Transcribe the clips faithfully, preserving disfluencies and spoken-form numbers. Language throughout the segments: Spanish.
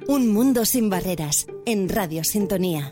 Un mundo sin barreras, en Radio Sintonía.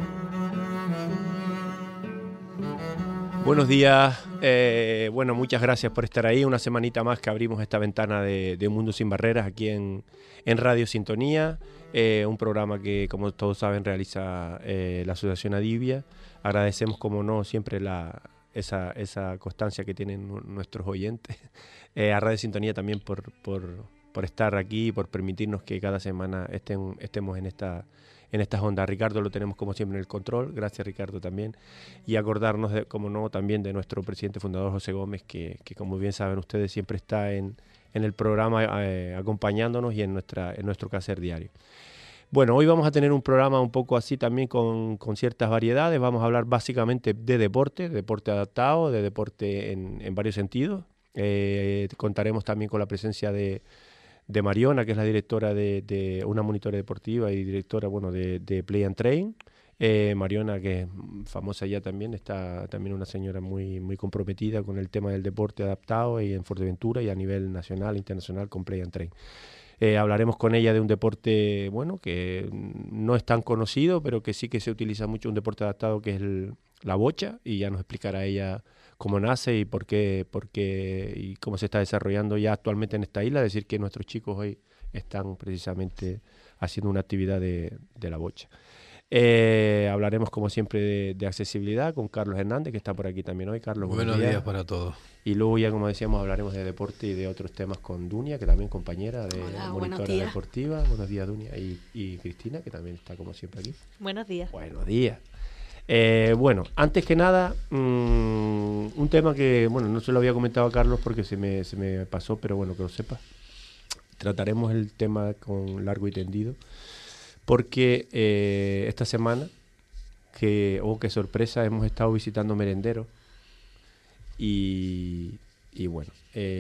Buenos días, eh, bueno, muchas gracias por estar ahí. Una semanita más que abrimos esta ventana de, de Un Mundo Sin Barreras aquí en, en Radio Sintonía, eh, un programa que, como todos saben, realiza eh, la Asociación Adivia. Agradecemos, como no, siempre la, esa, esa constancia que tienen nuestros oyentes. Eh, a Radio Sintonía también por, por, por estar aquí y por permitirnos que cada semana estén, estemos en esta en estas ondas. Ricardo lo tenemos como siempre en el control, gracias Ricardo también, y acordarnos, de, como no, también de nuestro presidente fundador José Gómez, que, que como bien saben ustedes siempre está en, en el programa eh, acompañándonos y en, nuestra, en nuestro quehacer diario. Bueno, hoy vamos a tener un programa un poco así también con, con ciertas variedades. Vamos a hablar básicamente de deporte, de deporte adaptado, de deporte en, en varios sentidos. Eh, contaremos también con la presencia de de Mariona, que es la directora de, de una monitora deportiva y directora, bueno, de, de Play and Train. Eh, Mariona, que es famosa ya también, está también una señora muy, muy comprometida con el tema del deporte adaptado y en Fuerteventura y a nivel nacional e internacional con Play and Train. Eh, hablaremos con ella de un deporte, bueno, que no es tan conocido, pero que sí que se utiliza mucho, un deporte adaptado que es el, la bocha, y ya nos explicará ella cómo nace y por qué, por qué y cómo se está desarrollando ya actualmente en esta isla. Es decir, que nuestros chicos hoy están precisamente haciendo una actividad de, de la bocha. Eh, hablaremos como siempre de, de accesibilidad con Carlos Hernández, que está por aquí también hoy. Carlos, buenos, buenos días. días para todos. Y luego ya, como decíamos, hablaremos de deporte y de otros temas con Dunia, que también compañera de Hola, monitora deportiva. Buenos días, Dunia. Y, y Cristina, que también está como siempre aquí. Buenos días. Buenos días. Eh, bueno, antes que nada, mmm, un tema que, bueno, no se lo había comentado a Carlos porque se me, se me pasó, pero bueno, que lo sepa. Trataremos el tema con largo y tendido, porque eh, esta semana, que, oh, qué sorpresa, hemos estado visitando merenderos y, y bueno,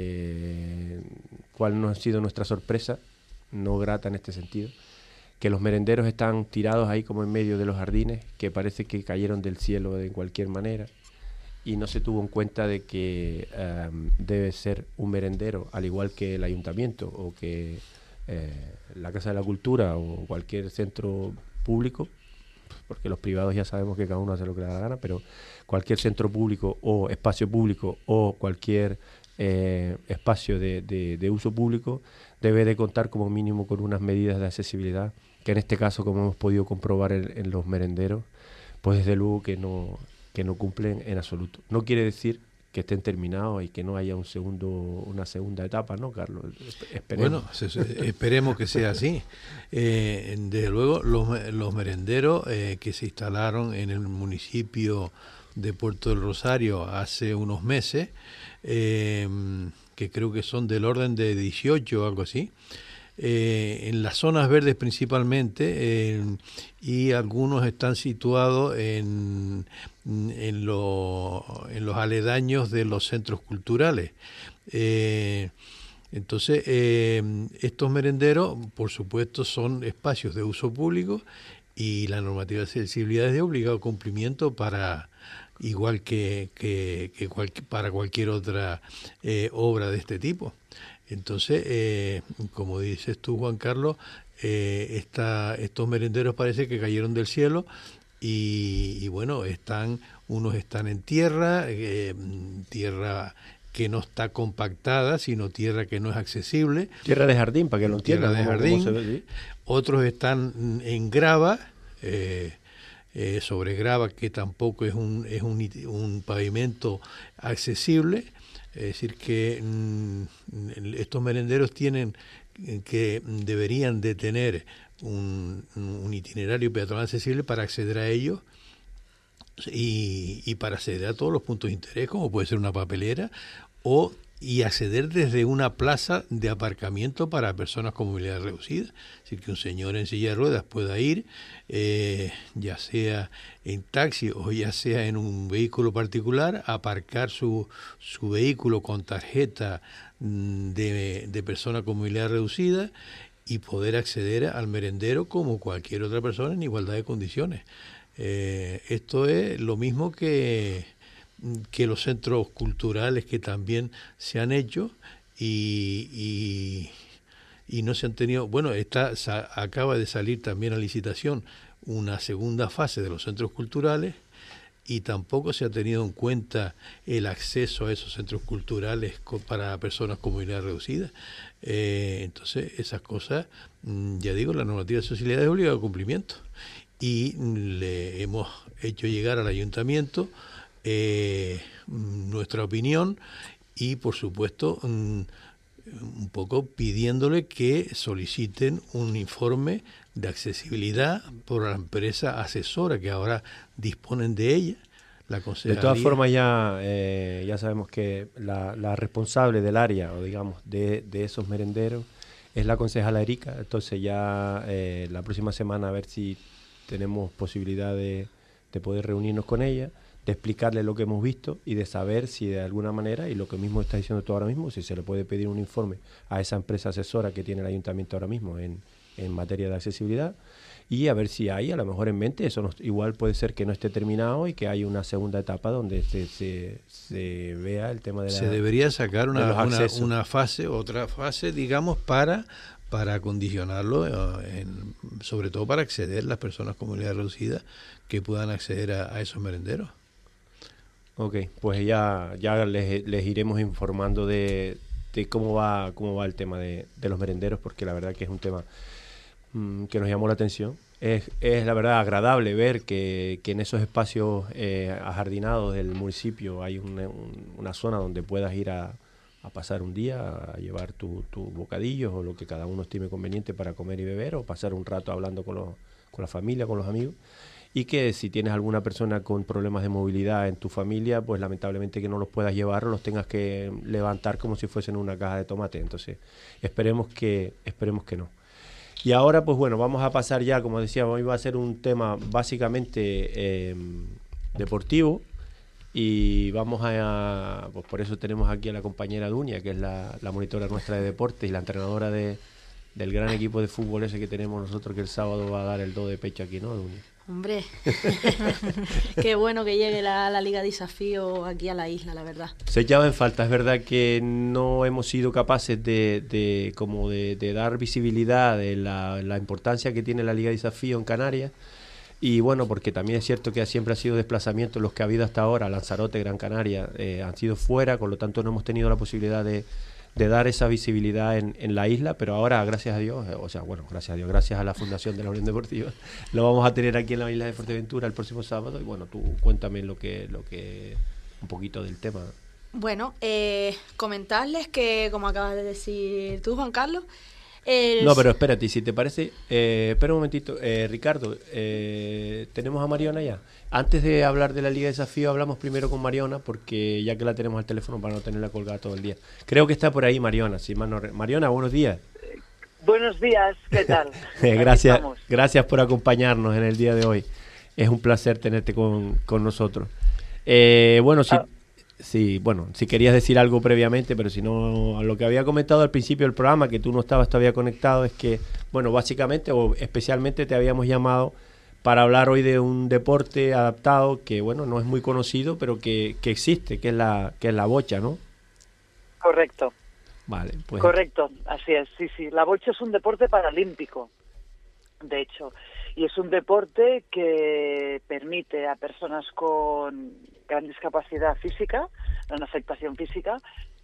eh, ¿cuál no ha sido nuestra sorpresa? No grata en este sentido. Que los merenderos están tirados ahí como en medio de los jardines, que parece que cayeron del cielo de cualquier manera, y no se tuvo en cuenta de que um, debe ser un merendero, al igual que el ayuntamiento o que eh, la Casa de la Cultura o cualquier centro público, porque los privados ya sabemos que cada uno hace lo que le da la gana, pero cualquier centro público o espacio público o cualquier eh, espacio de, de, de uso público debe de contar como mínimo con unas medidas de accesibilidad, que en este caso, como hemos podido comprobar en, en los merenderos, pues desde luego que no, que no cumplen en absoluto. No quiere decir que estén terminados y que no haya un segundo, una segunda etapa, ¿no, Carlos? Esperemos. Bueno, se, se, esperemos que sea así. Eh, desde luego, los, los merenderos eh, que se instalaron en el municipio de Puerto del Rosario hace unos meses, eh, que creo que son del orden de dieciocho o algo así, Eh, en las zonas verdes principalmente, eh, y algunos están situados en, en, lo, en los aledaños de los centros culturales. Eh, entonces, eh, estos merenderos, por supuesto, son espacios de uso público y la normativa de accesibilidad es de obligado cumplimiento para igual que, que, que cual, para cualquier otra eh, obra de este tipo. Entonces, eh, como dices tú, Juan Carlos, eh, esta, estos merenderos parece que cayeron del cielo y, y bueno, están unos están en tierra, eh, tierra que no está compactada, sino tierra que no es accesible. Tierra de jardín, para que lo entiendan. Tierra de jardín. ¿Cómo se ve? Otros están en grava, eh, eh, sobre grava, que tampoco es un, es un, un pavimento accesible. Es decir, que mmm, estos merenderos tienen que deberían de tener un, un itinerario peatonal accesible para acceder a ellos y, y para acceder a todos los puntos de interés, como puede ser una papelera, o y acceder desde una plaza de aparcamiento para personas con movilidad reducida. Es decir, que un señor en silla de ruedas pueda ir, eh, ya sea en taxi o ya sea en un vehículo particular, aparcar su, su vehículo con tarjeta de, de persona con movilidad reducida y poder acceder al merendero como cualquier otra persona en igualdad de condiciones. Eh, esto es lo mismo que... que los centros culturales que también se han hecho y, y, y no se han tenido, bueno, está sa, acaba de salir también a licitación una segunda fase de los centros culturales y tampoco se ha tenido en cuenta el acceso a esos centros culturales co, para personas con movilidad reducida. Eh, entonces, esas cosas, ya digo, la normativa de accesibilidad es obligada de cumplimiento y le hemos hecho llegar al ayuntamiento eh, nuestra opinión y, por supuesto, un poco pidiéndole que soliciten un informe de accesibilidad por la empresa asesora que ahora disponen de ella, la concejalía. De todas formas ya eh, ya sabemos que la, la responsable del área, o digamos, de, de esos merenderos es la concejala Erika, entonces ya eh, la próxima semana a ver si tenemos posibilidad de, de poder reunirnos con ella, de explicarle lo que hemos visto y de saber si de alguna manera, y lo que mismo está diciendo tú ahora mismo, si se le puede pedir un informe a esa empresa asesora que tiene el ayuntamiento ahora mismo en, en materia de accesibilidad, y a ver si hay a lo mejor en mente, eso no, igual puede ser que no esté terminado y que hay una segunda etapa donde se, se, se vea el tema de la... Se debería sacar una, una, una fase, otra fase, digamos, para... para condicionarlo, en, sobre todo para acceder las personas con movilidad reducida que puedan acceder a, a esos merenderos. Ok, pues ya ya les, les iremos informando de, de cómo va cómo va el tema de, de los merenderos, porque la verdad que es un tema mmm, que nos llamó la atención. Es, es la verdad agradable ver que, que en esos espacios eh, ajardinados del municipio hay una, un, una zona donde puedas ir a a pasar un día, a llevar tus tu bocadillos o lo que cada uno estime conveniente para comer y beber, o pasar un rato hablando con, los, con la familia, con los amigos, y que si tienes alguna persona con problemas de movilidad en tu familia, pues lamentablemente que no los puedas llevar o los tengas que levantar como si fuesen una caja de tomate. Entonces esperemos que, esperemos que no. Y ahora pues bueno, vamos a pasar ya, como decíamos, hoy va a ser un tema básicamente eh, deportivo. Y vamos a, pues por eso tenemos aquí a la compañera Dunia, que es la, la monitora nuestra de deportes y la entrenadora de, del gran equipo de fútbol ese que tenemos nosotros, que el sábado va a dar el do de pecho aquí, ¿no, Dunia? Hombre, qué bueno que llegue la, la Liga de Desafío aquí a la isla, la verdad. Se echaba en falta, es verdad que no hemos sido capaces de, de como de, de dar visibilidad de la, la importancia que tiene la Liga de Desafío en Canarias. Y bueno, porque también es cierto que siempre ha sido desplazamientos los que ha habido hasta ahora, Lanzarote, Gran Canaria, eh, han sido fuera, con lo tanto no hemos tenido la posibilidad de, de dar esa visibilidad en, en la isla, pero ahora, gracias a Dios, eh, o sea, bueno, gracias a Dios, gracias a la Fundación de la Unión Deportiva, lo vamos a tener aquí en la isla de Fuerteventura el próximo sábado, y bueno, tú cuéntame lo que, lo que un poquito del tema. Bueno, eh, comentarles que, como acabas de decir tú, Juan Carlos, El... No, pero espérate, si te parece, eh, espera un momentito, eh, Ricardo, eh, tenemos a Mariona ya. Antes de hablar de la Liga de Desafío, hablamos primero con Mariona, porque ya que la tenemos al teléfono para no tenerla colgada todo el día. Creo que está por ahí Mariona, si mal no re... Mariona, buenos días. Eh, buenos días, ¿qué tal? gracias, gracias por acompañarnos en el día de hoy. Es un placer tenerte con, con nosotros. Eh, bueno, si... Ah. Sí, bueno, si querías decir algo previamente, pero si no, a lo que había comentado al principio del programa, que tú no estabas todavía conectado, es que, bueno, básicamente o especialmente te habíamos llamado para hablar hoy de un deporte adaptado que, bueno, no es muy conocido, pero que, que existe, que es la que es la bocha, ¿no? Correcto. Vale, pues. Correcto, así es, sí, sí. La bocha es un deporte paralímpico, de hecho, y es un deporte que permite a personas con gran discapacidad física, una afectación física,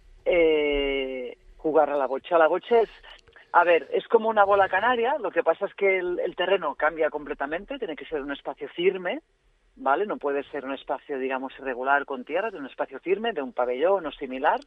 eh, jugar a la bocha. La bocha es, a ver, es como una bola canaria, lo que pasa es que el, el terreno cambia completamente, tiene que ser un espacio firme, ¿vale? No puede ser un espacio, digamos, irregular con tierra, de un espacio firme, de un pabellón o similar.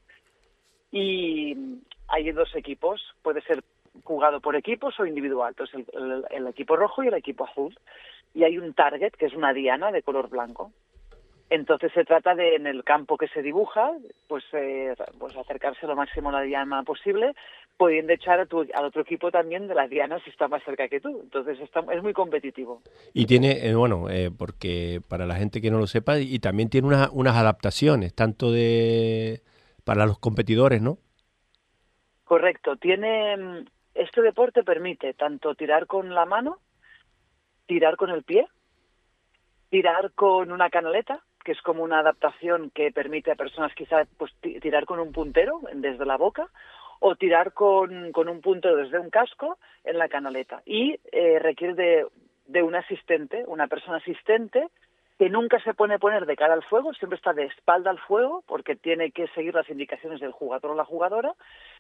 Y hay dos equipos, puede ser jugado por equipos o individual, entonces el, el, el equipo rojo y el equipo azul. Y hay un target, que es una diana de color blanco. Entonces se trata de, en el campo que se dibuja, pues, eh, pues acercarse lo máximo a la diana posible, pudiendo echar a tu, al otro equipo también de las dianas si está más cerca que tú. Entonces está, es muy competitivo. Y tiene, eh, bueno, eh, porque para la gente que no lo sepa, y también tiene unas, unas adaptaciones, tanto de para los competidores, ¿no? Correcto. Tiene, este deporte permite tanto tirar con la mano, tirar con el pie, tirar con una canaleta, que es como una adaptación que permite a personas quizás pues tirar con un puntero desde la boca, o tirar con, con un punto desde un casco en la canaleta. Y eh, requiere de, de un asistente, una persona asistente, que nunca se pone poner de cara al fuego, siempre está de espalda al fuego, porque tiene que seguir las indicaciones del jugador o la jugadora,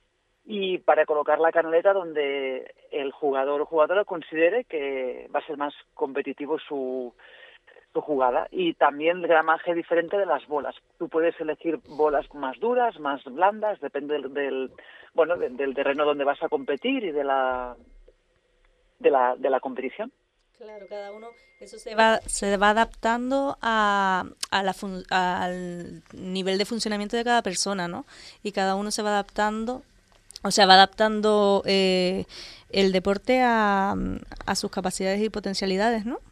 y para colocar la canaleta donde el jugador o jugadora considere que va a ser más competitivo su, su jugada. Y también el gramaje diferente de las bolas. Tú puedes elegir bolas más duras, más blandas, depende del, del bueno del, del terreno donde vas a competir y de la de la de la competición. Claro, cada uno, eso se va se va adaptando a, a la fun, al nivel de funcionamiento de cada persona, ¿no? Y cada uno se va adaptando, o sea, va adaptando eh, el deporte a, a sus capacidades y potencialidades, ¿no?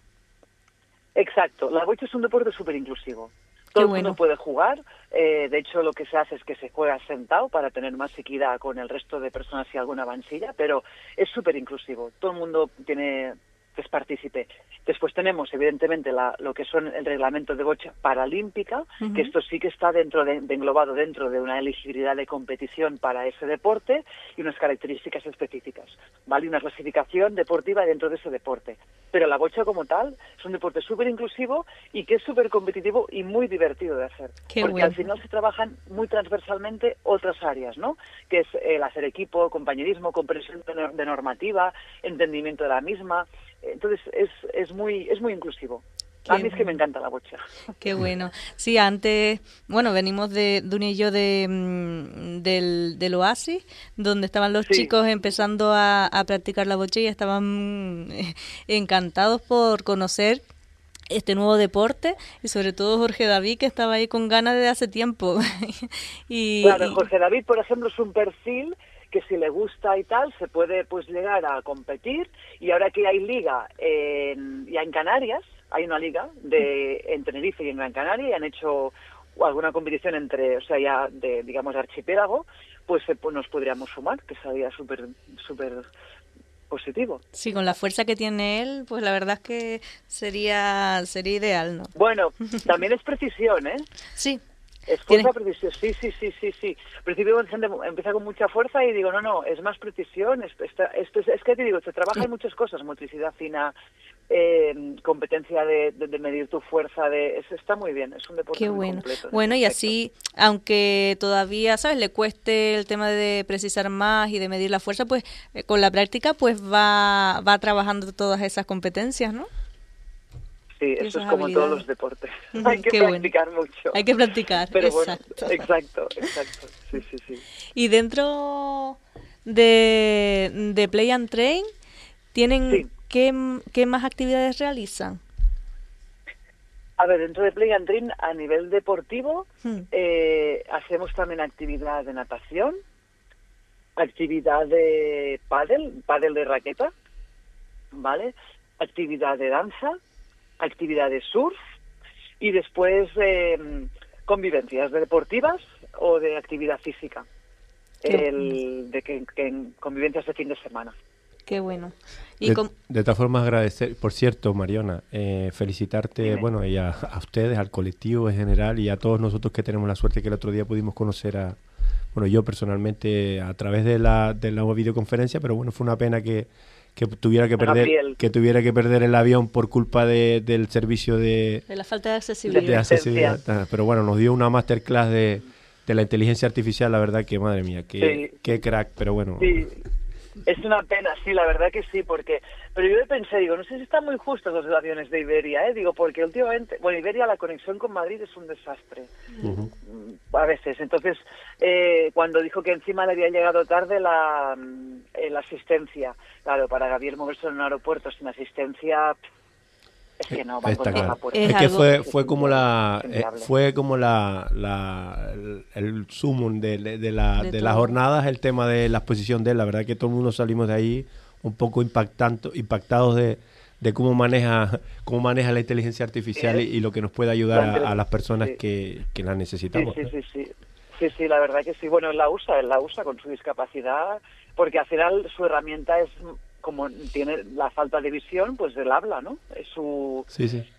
Exacto, la bocha es un deporte súper inclusivo. Todo el mundo puede jugar, eh, de hecho lo que se hace es que se juega sentado para tener más equidad con el resto de personas si alguna va en silla, pero es súper inclusivo, todo el mundo tiene es partícipe. Después tenemos, evidentemente, la, lo que son el reglamento de bocha paralímpica, uh-huh. que esto sí que está dentro de, de englobado dentro de una elegibilidad de competición para ese deporte y unas características específicas, ¿vale? Una clasificación deportiva dentro de ese deporte. Pero la bocha como tal es un deporte súper inclusivo y que es súper competitivo y muy divertido de hacer. Qué porque bueno. Al final se trabajan muy transversalmente otras áreas, ¿no? Que es el hacer equipo, compañerismo, comprensión de normativa, entendimiento de la misma. Entonces es es muy es muy inclusivo. Qué a mí es que me encanta la bocha. Qué bueno. Sí, antes, bueno, venimos de Dunia y yo de, del, del Oasis, donde estaban los sí. chicos empezando a, a practicar la bocha y estaban encantados por conocer este nuevo deporte, y sobre todo Jorge David, que estaba ahí con ganas desde hace tiempo. y, claro, Jorge David, por ejemplo, es un perfil que si le gusta y tal, se puede pues llegar a competir, y ahora que hay liga en, ya en Canarias, hay una liga de en Tenerife y en Gran Canaria, y han hecho alguna competición entre, o sea, ya de, digamos, archipiélago, pues, pues nos podríamos sumar, que sería súper, súper positivo. Sí, con la fuerza que tiene él, pues la verdad es que sería, sería ideal, ¿no? Bueno, también es precisión, ¿eh? Sí. Es fuerza, precisión, sí, sí, sí, sí, sí. Al principio la gente empieza con mucha fuerza y digo, no, no, es más precisión, es, es, es, es que te digo, se trabaja en muchas cosas, motricidad fina, eh, competencia de, de, de medir tu fuerza, de es, está muy bien, es un deporte Qué muy bueno. completo. Bueno, y así, aunque todavía, ¿sabes?, le cueste el tema de precisar más y de medir la fuerza, pues eh, con la práctica pues va, va trabajando todas esas competencias, ¿no? Sí, eso es como en todos los deportes. Uh-huh, hay que Qué practicar bueno. mucho. Hay que practicar, Pero exacto. Bueno, exacto, exacto. Sí, sí, sí. Y dentro de, de Play and Train, ¿tienen sí. qué, qué más actividades realizan? A ver, dentro de Play and Train, a nivel deportivo, hmm. eh, hacemos también actividad de natación, actividad de pádel, pádel de raqueta, ¿vale? Actividad de danza, actividad de surf y después eh, convivencias deportivas o de actividad física, el, de que, que convivencias de fin de semana. Qué bueno. Y de, com- de todas formas agradecer, por cierto, Mariona, eh, felicitarte, Dime. bueno, y a, a ustedes, al colectivo en general y a todos nosotros que tenemos la suerte que el otro día pudimos conocer a, bueno, yo personalmente a través de la, de la videoconferencia, pero bueno, fue una pena que que tuviera que perder que tuviera que perder el avión por culpa de, del servicio de, de la falta de accesibilidad. de accesibilidad. Pero bueno, nos dio una masterclass de, de la inteligencia artificial, la verdad que madre mía, que, sí. qué crack, pero bueno. Sí. Es una pena, sí, la verdad que sí, porque pero yo pensé, digo, no sé si están muy justos los aviones de Iberia, ¿eh? Digo, porque últimamente, bueno, Iberia, la conexión con Madrid es un desastre, uh-huh. a veces. Entonces, eh, cuando dijo que encima le había llegado tarde la, eh, la asistencia, claro, para Gabriel moverse en un aeropuerto sin asistencia, es que no, va Está a claro. por Es, es que fue fue como la eh, fue como la, la el, el sumum de, de, de la de, de las jornadas, el tema de la exposición de él. La verdad que todo el mundo salimos de ahí un poco impactando, impactados de, de cómo maneja cómo maneja la inteligencia artificial sí, y, y lo que nos puede ayudar a, a las personas sí. que, que la necesitamos. Sí, sí, sí, sí, sí, sí, la verdad que sí. Bueno, él la usa, él la usa con su discapacidad, porque al final su herramienta es, como tiene la falta de visión, pues él habla, ¿no? Es su... Sí, sí.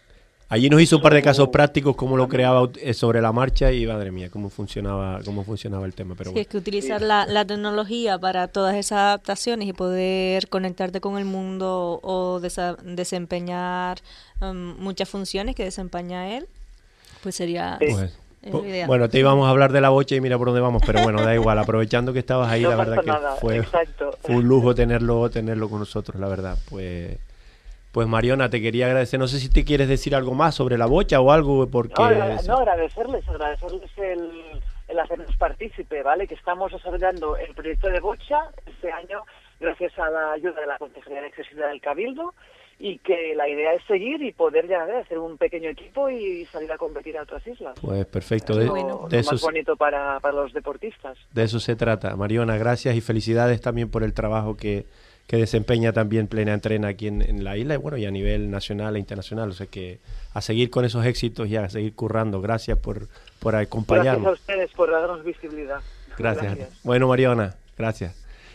Allí nos hizo un par de casos prácticos, cómo lo creaba sobre la marcha y madre mía, cómo funcionaba cómo funcionaba el tema. Pero sí, bueno. es que utilizar la, la tecnología para todas esas adaptaciones y poder conectarte con el mundo o desa- desempeñar um, muchas funciones que desempeña él, pues sería... Pues, es lo ideal. bueno, te íbamos a hablar de la bocha y mira por dónde vamos, pero bueno, da igual, aprovechando que estabas ahí, No la pasa verdad que nada, fue, exacto. fue un lujo tenerlo tenerlo con nosotros, la verdad. Pues pues Mariona, te quería agradecer, no sé si te quieres decir algo más sobre la bocha o algo, porque... No, agra- no, agradecerles, agradecerles el, el hacernos partícipe, ¿vale? Que estamos desarrollando el proyecto de bocha este año gracias a la ayuda de la Consejería de Accesibilidad del Cabildo, y que la idea es seguir y poder ya ¿eh? hacer un pequeño equipo y salir a competir a otras islas. Pues perfecto, Es de, lo, de lo eso más bonito para, para los deportistas. De eso se trata. Mariona, gracias y felicidades también por el trabajo que, que desempeña también Plena Entrena aquí en, en la isla y bueno, y a nivel nacional e internacional. O sea que a seguir con esos éxitos y a seguir currando. Gracias por, por acompañarnos. Gracias a ustedes por darnos visibilidad. Gracias. Gracias. Bueno, Mariona, gracias.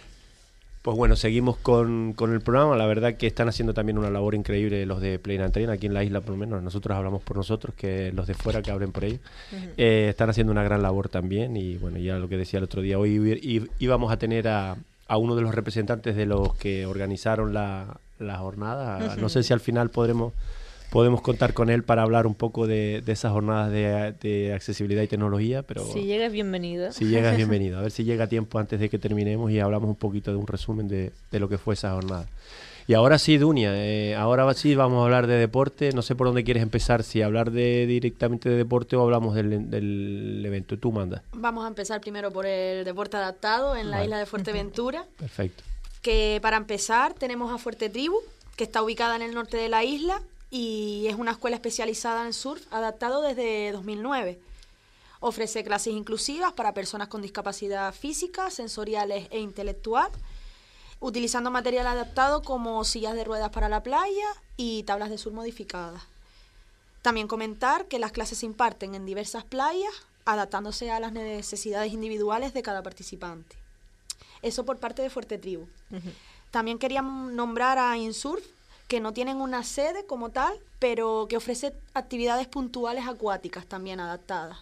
Pues bueno, seguimos con, con el programa. La verdad que están haciendo también una labor increíble los de Plena Entrena aquí en la isla, por lo menos. Nosotros hablamos por nosotros, que los de fuera que hablen por ellos. Uh-huh. eh, están haciendo una gran labor también. Y bueno, ya lo que decía el otro día, hoy íbamos a tener a, a uno de los representantes de los que organizaron la, la jornada. Uh-huh. No sé si al final podremos... Podemos contar con él para hablar un poco de, de esas jornadas de, de accesibilidad y tecnología, pero... Si llegas, bienvenido. Si llegas, bienvenido. A ver si llega a tiempo antes de que terminemos y hablamos un poquito de un resumen de, de lo que fue esa jornada. Y ahora sí, Dunia, eh, ahora sí vamos a hablar de deporte. No sé por dónde quieres empezar, si hablar de directamente de deporte o hablamos del, del evento. Tú mandas. Vamos a empezar primero por el deporte adaptado en la vale. isla de Fuerteventura. Perfecto. Que para empezar tenemos a Fuerte Tribu, que está ubicada en el norte de la isla, y es una escuela especializada en surf adaptado desde dos mil nueve. Ofrece clases inclusivas para personas con discapacidad física, sensoriales e intelectual, utilizando material adaptado como sillas de ruedas para la playa y tablas de surf modificadas. También comentar que las clases se imparten en diversas playas, adaptándose a las necesidades individuales de cada participante. Eso por parte de Fuerte Tribu. Uh-huh. También queríamos nombrar a InSurf, que no tienen una sede como tal, pero que ofrece actividades puntuales acuáticas también adaptadas.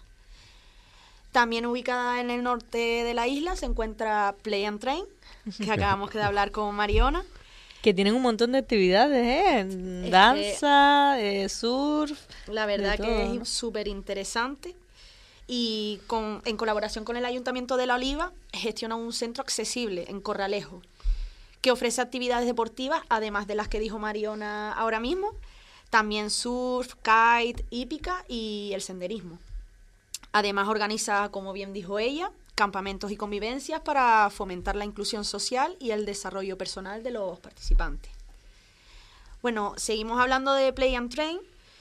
También ubicada en el norte de la isla se encuentra Play and Train, que acabamos de hablar con Mariona. Que tienen un montón de actividades, ¿eh? Danza, eh, surf. La verdad todo, que ¿no? es súper interesante. Y con, en colaboración con el Ayuntamiento de La Oliva, gestiona un centro accesible en Corralejo, que ofrece actividades deportivas, además de las que dijo Mariona ahora mismo, también surf, kite, hípica y el senderismo. Además organiza, como bien dijo ella, campamentos y convivencias para fomentar la inclusión social y el desarrollo personal de los participantes. Bueno, seguimos hablando de Play and Train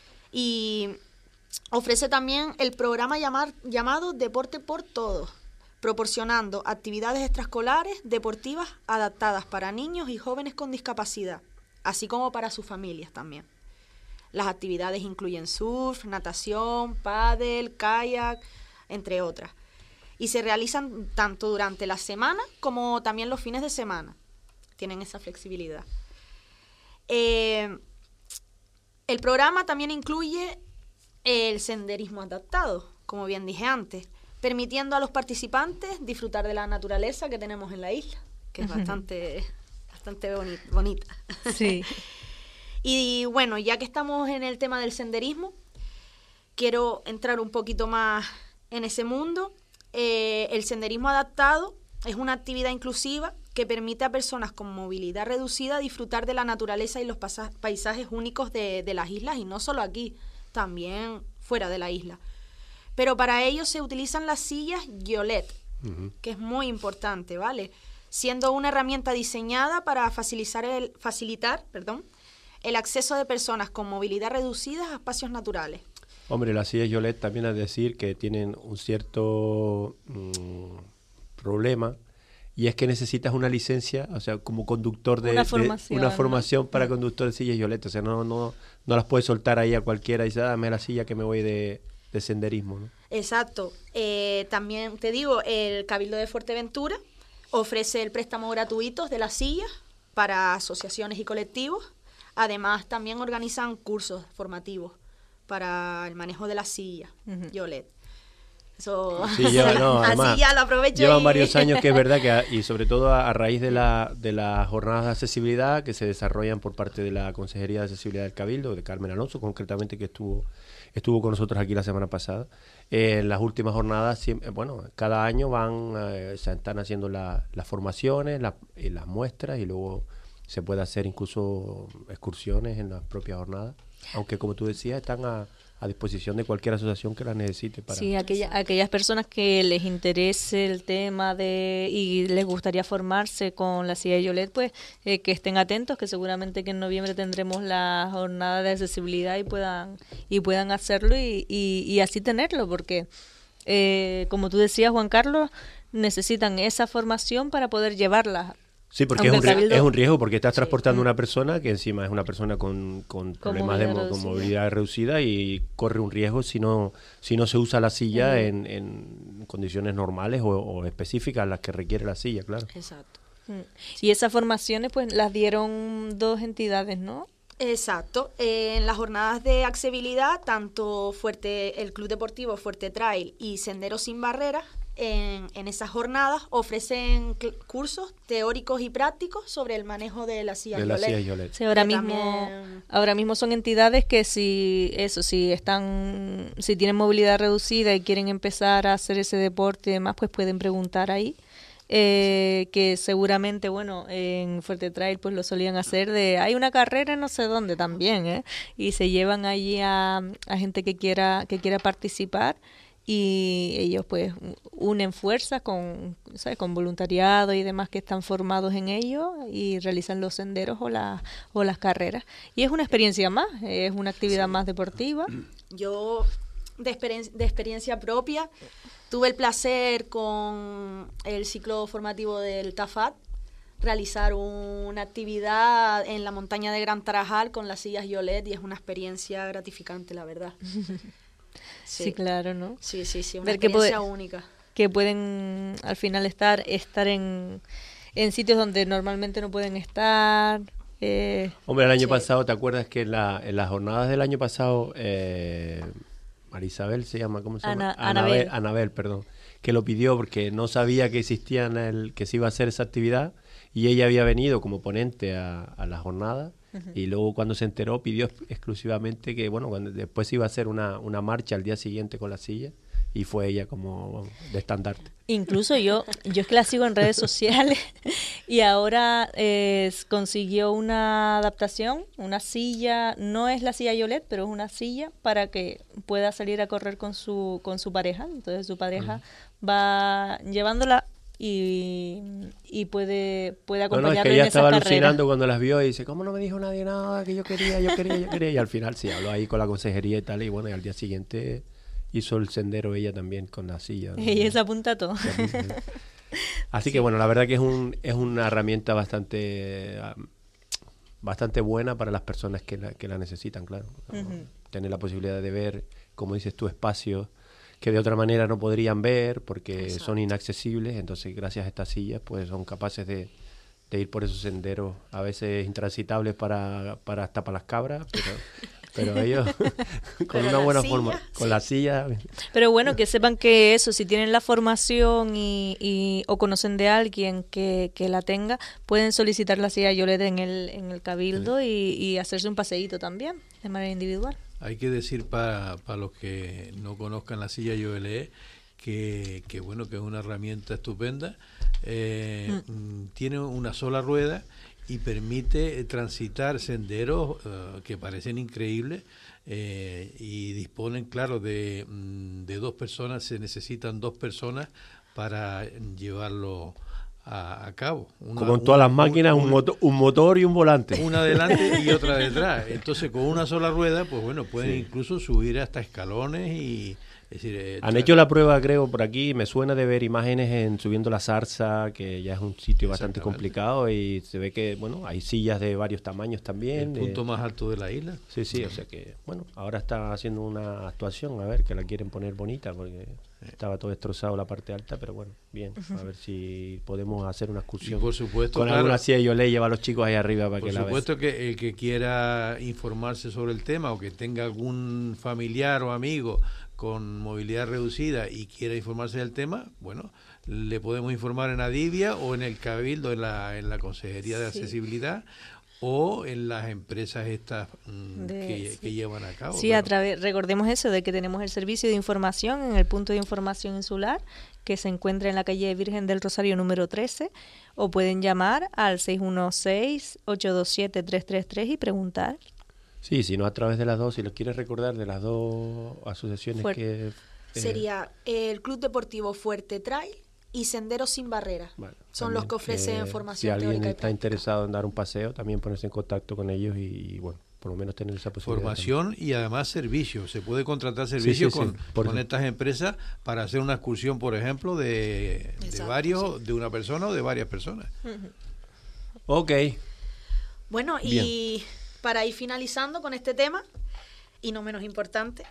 y ofrece también el programa llamar, llamado Deporte por Todos, proporcionando actividades extraescolares deportivas adaptadas para niños y jóvenes con discapacidad, así como para sus familias también. Las actividades incluyen surf, natación, pádel, kayak, entre otras. Y se realizan tanto durante la semana como también los fines de semana. Tienen esa flexibilidad. Eh, el programa también incluye el senderismo adaptado, como bien dije antes, permitiendo a los participantes disfrutar de la naturaleza que tenemos en la isla, que es bastante, bastante boni- bonita. Sí. Y bueno, ya que estamos en el tema del senderismo, quiero entrar un poquito más en ese mundo. Eh, el senderismo adaptado es una actividad inclusiva que permite a personas con movilidad reducida disfrutar de la naturaleza y los pasa- paisajes únicos de, de las islas, y no solo aquí, también fuera de la isla. Pero para ello se utilizan las sillas Giolet, uh-huh. que es muy importante, ¿vale? Siendo una herramienta diseñada para facilitar el, facilitar, perdón, el acceso de personas con movilidad reducida a espacios naturales. Hombre, las sillas Giolet también es decir que tienen un cierto mmm, problema, y es que necesitas una licencia, o sea, como conductor de... Una formación, de, una formación ¿no? para conductor de sillas Giolet, o sea, no, no, no las puedes soltar ahí a cualquiera y dice, dame la silla que me voy de... de senderismo, ¿no? Exacto. Eh, también te digo, el Cabildo de Fuerteventura ofrece el préstamo gratuito de las sillas para asociaciones y colectivos. Además, también organizan cursos formativos para el manejo de la silla, Ujú. Yolet. Eso, Sí, lleva- no, además, así ya lo aprovecho. Llevan y- varios años que es verdad que, a- y sobre todo a, a raíz de, la, de las jornadas de accesibilidad que se desarrollan por parte de la Consejería de Accesibilidad del Cabildo, de Carmen Alonso concretamente, que estuvo estuvo con nosotros aquí la semana pasada. Eh, en las últimas jornadas, siempre, bueno, cada año van, eh, se están haciendo la- las formaciones, la- y las muestras, y luego se puede hacer incluso excursiones en las propias jornadas, aunque como tú decías, están a, a disposición de cualquier asociación que las necesite para... Sí, aquella, aquellas personas que les interese el tema de y les gustaría formarse con la silla de Yolet, pues eh, que estén atentos, que seguramente que en noviembre tendremos la jornada de accesibilidad y puedan y puedan hacerlo y, y, y así tenerlo, porque eh, como tú decías, Juan Carlos, necesitan esa formación para poder llevarla. Sí, porque es Aunque un, el ri- Cabildo- es un riesgo, porque estás Sí. transportando a una persona que encima es una persona con, con problemas de movilidad mo- con reducida. movilidad reducida y corre un riesgo si no si no se usa la silla Mm. en, en condiciones normales o, o específicas las que requiere la silla, claro. Exacto. Mm. Y esas formaciones pues las dieron dos entidades, ¿no? Exacto. Eh, en las jornadas de accesibilidad, tanto Fuerte, el Club Deportivo Fuerte Trail y Senderos Sin Barreras, en, en esas jornadas ofrecen cl- cursos teóricos y prácticos sobre el manejo de la silla De la Yolet. silla Yolet. Sí, ahora Que mismo, también- ahora mismo son entidades que si eso, si están, si tienen movilidad reducida y quieren empezar a hacer ese deporte y demás, pues pueden preguntar ahí. Eh, que seguramente, bueno, en Fuerte Trail pues lo solían hacer de, hay una carrera en no sé dónde también, ¿eh? Y se llevan allí a, a gente que quiera, que quiera participar y ellos pues unen fuerzas con, ¿sabes? Con voluntariado y demás que están formados en ello y realizan los senderos o, la, o las carreras. Y es una experiencia más, es una actividad más deportiva. Yo, de, experien- de experiencia propia, tuve el placer con el ciclo formativo del TAFAT realizar una actividad en la montaña de Gran Tarajal con las sillas Yolet y es una experiencia gratificante, la verdad. Sí, claro, ¿no? Sí, sí, sí, una Ver que experiencia puede- única. Que pueden al final estar estar en, en sitios donde normalmente no pueden estar. Eh, Hombre, el año Sí. pasado, ¿te acuerdas que en, la, en las jornadas del año pasado, eh, Marisabel se llama, ¿cómo se llama? Ana- Anabel. Anabel, perdón, que lo pidió porque no sabía que existía en el, que se iba a hacer esa actividad y ella había venido como ponente a, a la jornada y luego cuando se enteró pidió ex- exclusivamente que, bueno, cuando después iba a hacer una, una marcha al día siguiente con la silla y fue ella como vamos, de estandarte. Incluso yo, yo es que la sigo en redes sociales y ahora eh, consiguió una adaptación, una silla, no es la silla Yolet, pero es una silla para que pueda salir a correr con su con su pareja. Entonces su pareja va llevándola y, y puede, puede No, no, es acompañarlo que ella en estaba esas carreras. alucinando cuando las vio y dice, ¿cómo no me dijo nadie nada? Que yo quería, yo quería, yo quería. Y al final sí, habló ahí con la consejería y tal. Y bueno, y al día siguiente hizo el sendero ella también con la silla. Ella se apunta a todo. Así que bueno, la verdad que es un es una herramienta bastante ah, bastante buena para las personas que la, que la necesitan, claro. Ujú. Tener la posibilidad de ver, como dices tú, espacios que de otra manera no podrían ver porque Exacto. son inaccesibles. Entonces, gracias a estas sillas, pues son capaces de, de ir por esos senderos, a veces intransitables para, para hasta para las cabras, pero, pero ellos con Pero una la buena silla, forma, con sí. la silla. Pero bueno, que sepan que eso, si tienen la formación y, y o conocen de alguien que, que la tenga, pueden solicitar la silla Yolet en el, en el Cabildo y, y hacerse un paseíto también, de manera individual. Hay que decir para, para los que no conozcan la silla Yolet que, que bueno, que es una herramienta estupenda. Eh, mm. Tiene una sola rueda y permite transitar senderos uh, que parecen increíbles eh, y disponen, claro, de, mm, de dos personas. Se necesitan dos personas para llevarlo a, a cabo. Una, Como en todas las un- máquinas, un, un- moto- un motor y un volante. una adelante y otra detrás. Entonces, con una sola rueda, pues bueno, pueden Sí. incluso subir hasta escalones y... Es decir, eh, Han tra- hecho la prueba, creo, por aquí. Me suena de ver imágenes en subiendo la Zarza, que ya es un sitio bastante Exactamente. complicado y se ve que, bueno, hay sillas de varios tamaños el también. punto eh, más alto de la isla. Sí, sí, o sea que, bueno, ahora está haciendo una actuación, a ver, que la quieren poner bonita, porque Estaba todo destrozado la parte alta, pero bueno, bien. A ver si podemos hacer una excursión. Y por supuesto, con claro, alguna silla yo le lleva a los chicos ahí arriba para por que la vean. Por supuesto que el que quiera informarse sobre el tema o que tenga algún familiar o amigo con movilidad reducida y quiera informarse del tema, bueno, le podemos informar en Adivia o en el Cabildo, en la, en la Consejería de Accesibilidad, o en las empresas estas mmm, de, que, sí. que llevan a cabo. Sí, claro. a través, recordemos eso, de que tenemos el servicio de información en el punto de información insular, que se encuentra en la calle Virgen del Rosario número trece, o pueden llamar al seis uno seis, ocho dos siete, tres tres tres y preguntar. Sí, si no a través de las dos, si los quieres recordar, de las dos asociaciones Fuerte. que... Eh, Sería el Club Deportivo Fuerte Trail y Senderos Sin Barreras. Bueno, Son también, los que ofrecen eh, formación si alguien teórica y está práctica. interesado en dar un paseo, también ponerse en contacto con ellos y, y bueno, por lo menos tener esa posibilidad. Formación y además servicio. Se puede contratar servicio sí, sí, con, sí, por con eso. estas empresas para hacer una excursión, por ejemplo, de, de Exacto, varios, sí. de una persona o de varias personas. Ok. Bueno, y para ir finalizando con este tema, y no menos importante,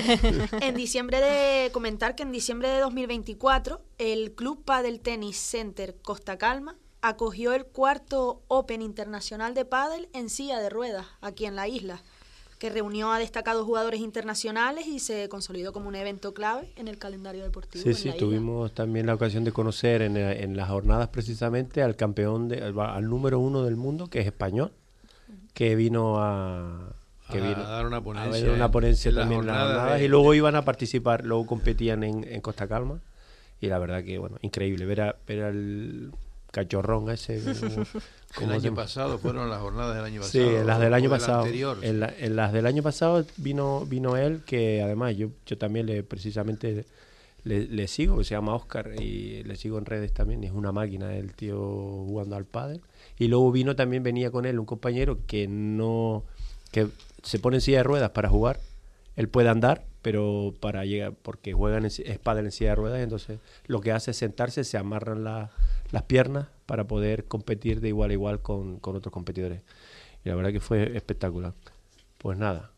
en diciembre de comentar que en diciembre de dos mil veinticuatro el Club Padel Tennis Center Costa Calma acogió el cuarto Open Internacional de Pádel en silla de ruedas aquí en la isla, que reunió a destacados jugadores internacionales y se consolidó como un evento clave en el calendario deportivo. Sí, en sí, la isla. tuvimos también la ocasión de conocer en, en las jornadas precisamente al campeón, de, al, al número uno del mundo, que es español, que vino a... que a, vino a dar una ponencia, a ver una ponencia en las también en las jornadas jornadas de- y luego de- iban a participar, luego competían en, en Costa Calma y la verdad que, bueno, increíble ver, a, ver al cachorrón ese. Como, El como año se- pasado fueron las jornadas del año Sí, pasado. en las del o año del pasado. anterior, sí. En, la- en las del año pasado vino vino él, que además yo yo también le precisamente le, le sigo, que se llama Oscar, y le sigo en redes también, es una máquina el tío jugando al pádel. Y luego vino también, venía con él un compañero que no que se pone en silla de ruedas para jugar. Él puede andar, pero para llegar, porque juegan en, si- es pádel en silla de ruedas, entonces lo que hace es sentarse, se amarran la- las piernas para poder competir de igual a igual con, con otros competidores. Y la verdad que fue espectacular. Pues nada.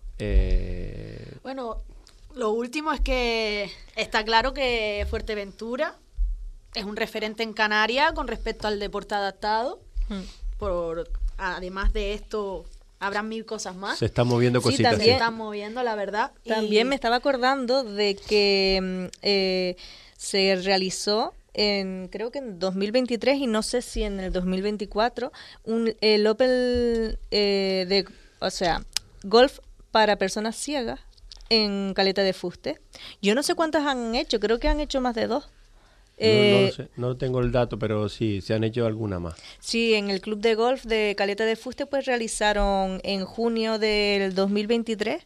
Eh, Bueno, lo último es que está claro que Fuerteventura es un referente en Canarias con respecto al deporte adaptado. Por, además de esto, habrán mil cosas más. se están moviendo Sí, cositas. Se también. están moviendo, la verdad. y- También me estaba acordando de que mm, eh, se realizó en creo que en dos mil veintitrés y no sé si en el dos mil veinticuatro un, el Open eh, de, o sea, golf para personas ciegas en Caleta de Fuste. Yo no sé cuántas han hecho, creo que han hecho más de dos. No, no Eh, lo sé, no tengo el dato, pero sí, se han hecho alguna más. Sí, en el club de golf de Caleta de Fuste pues realizaron en junio del dos mil veintitrés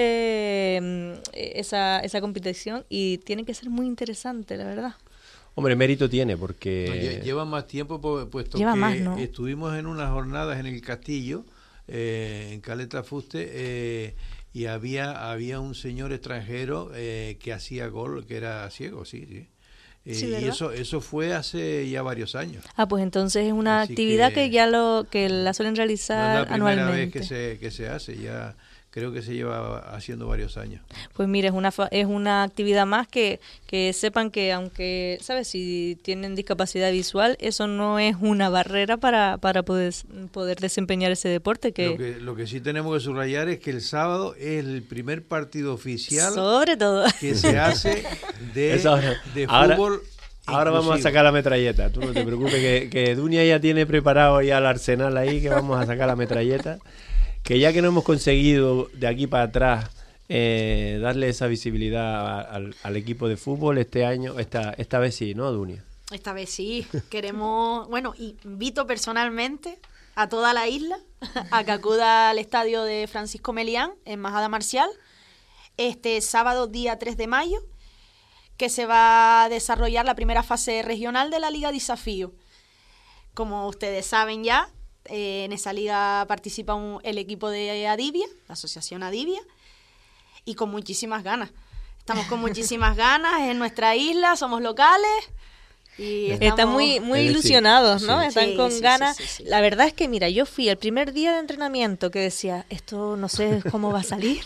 eh, esa, esa competición y tiene que ser muy interesante, la verdad. Hombre, mérito tiene, No, porque... lle- lleva más tiempo pu- puesto Lleva que más, ¿no? estuvimos en unas jornadas en el Castillo, eh, en Caleta Fuste, eh, y había había un señor extranjero eh, que hacía gol, que era ciego, sí, sí. Eh, Sí, y ¿verdad? eso eso fue hace ya varios años. Ah, pues entonces es una Así actividad que, que- ya lo que la suelen No es realizar la primera anualmente. vez que se, que se hace, ya creo que se lleva haciendo varios años. Pues mira, es una fa- es una actividad más que, que sepan que aunque, ¿sabes? Si tienen discapacidad visual, eso no es una barrera para, para poder, poder desempeñar ese deporte que, Lo que lo que sí tenemos que subrayar es que el sábado es el primer partido oficial sobre todo. que se hace de, Eso ahora- de ahora- fútbol. Ahora vamos a inclusivo. sacar la metralleta, tú no te preocupes, que, que Dunia ya tiene preparado ya el arsenal ahí, que vamos a sacar la metralleta. Que ya que no hemos conseguido de aquí para atrás eh, darle esa visibilidad a- al, al equipo de fútbol este año, esta esta vez sí, ¿no, Dunia? Esta vez sí, queremos, bueno, invito personalmente a toda la isla a que acuda al estadio de Francisco Melián en Majada Marcial este sábado día tres de mayo, que se va a desarrollar la primera fase regional de la Liga Desafío. Como ustedes saben ya, eh, en esa liga participa un- el equipo de Adivia, la asociación Adivia, y con muchísimas ganas. Estamos con muchísimas ganas en nuestra isla, somos locales. Y Están estamos- muy muy Es decir, ilusionados, ¿no? sí. Están Sí, con sí, sí, ganas. sí, sí. La verdad es que, mira, yo fui el primer día de entrenamiento que decía, esto no sé cómo va a salir.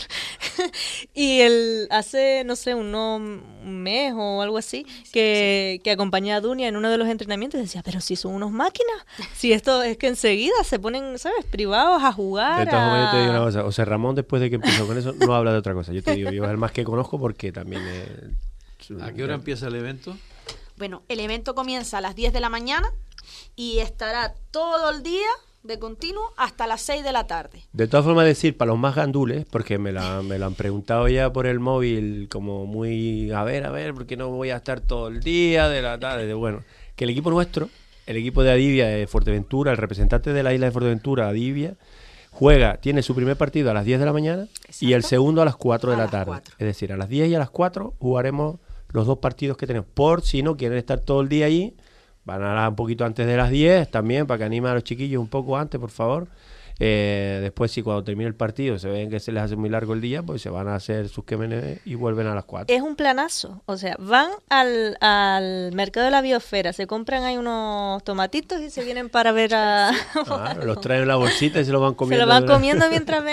Y el hace, no sé, uno, un mes o algo así, que, que acompañé a Dunia en uno de los entrenamientos y decía, pero si son unos máquinas, si esto es que enseguida se ponen, ¿sabes?, privados a jugar. De todas formas, yo te digo a- una cosa. O sea, Ramón, después de que empezó con eso, no habla de otra cosa. Yo te digo, yo es el más que conozco porque también... eh, ¿A qué hora empieza el evento? Bueno, el evento comienza a las diez de la mañana y estará todo el día de continuo hasta las seis de la tarde. De todas formas, decir, para los más gandules, porque me, la, me lo han preguntado ya por el móvil, como muy, a ver, a ver, porque no voy a estar todo el día de la tarde. Bueno, que el equipo nuestro, el equipo de Adivia de Fuerteventura, el representante de la isla de Fuerteventura, Adivia, juega, tiene su primer partido a las diez de la mañana y el Exacto. segundo a las cuatro de A la las tarde. cuatro. Es decir, a las diez y a las cuatro jugaremos los dos partidos que tenemos. Por si no quieren estar todo el día allí, van a dar un poquito antes de las diez también, para que animen a los chiquillos un poco antes, por favor. Eh, después, si cuando termine el partido se ven que se les hace muy largo el día, pues se van a hacer sus quemenes y vuelven a las cuatro. Es un planazo, o sea, van al, al mercado de la biosfera, se compran ahí unos tomatitos y se vienen para ver a... Ah, los traen en la bolsita y se los van se comiendo. lo van de una- comiendo mientras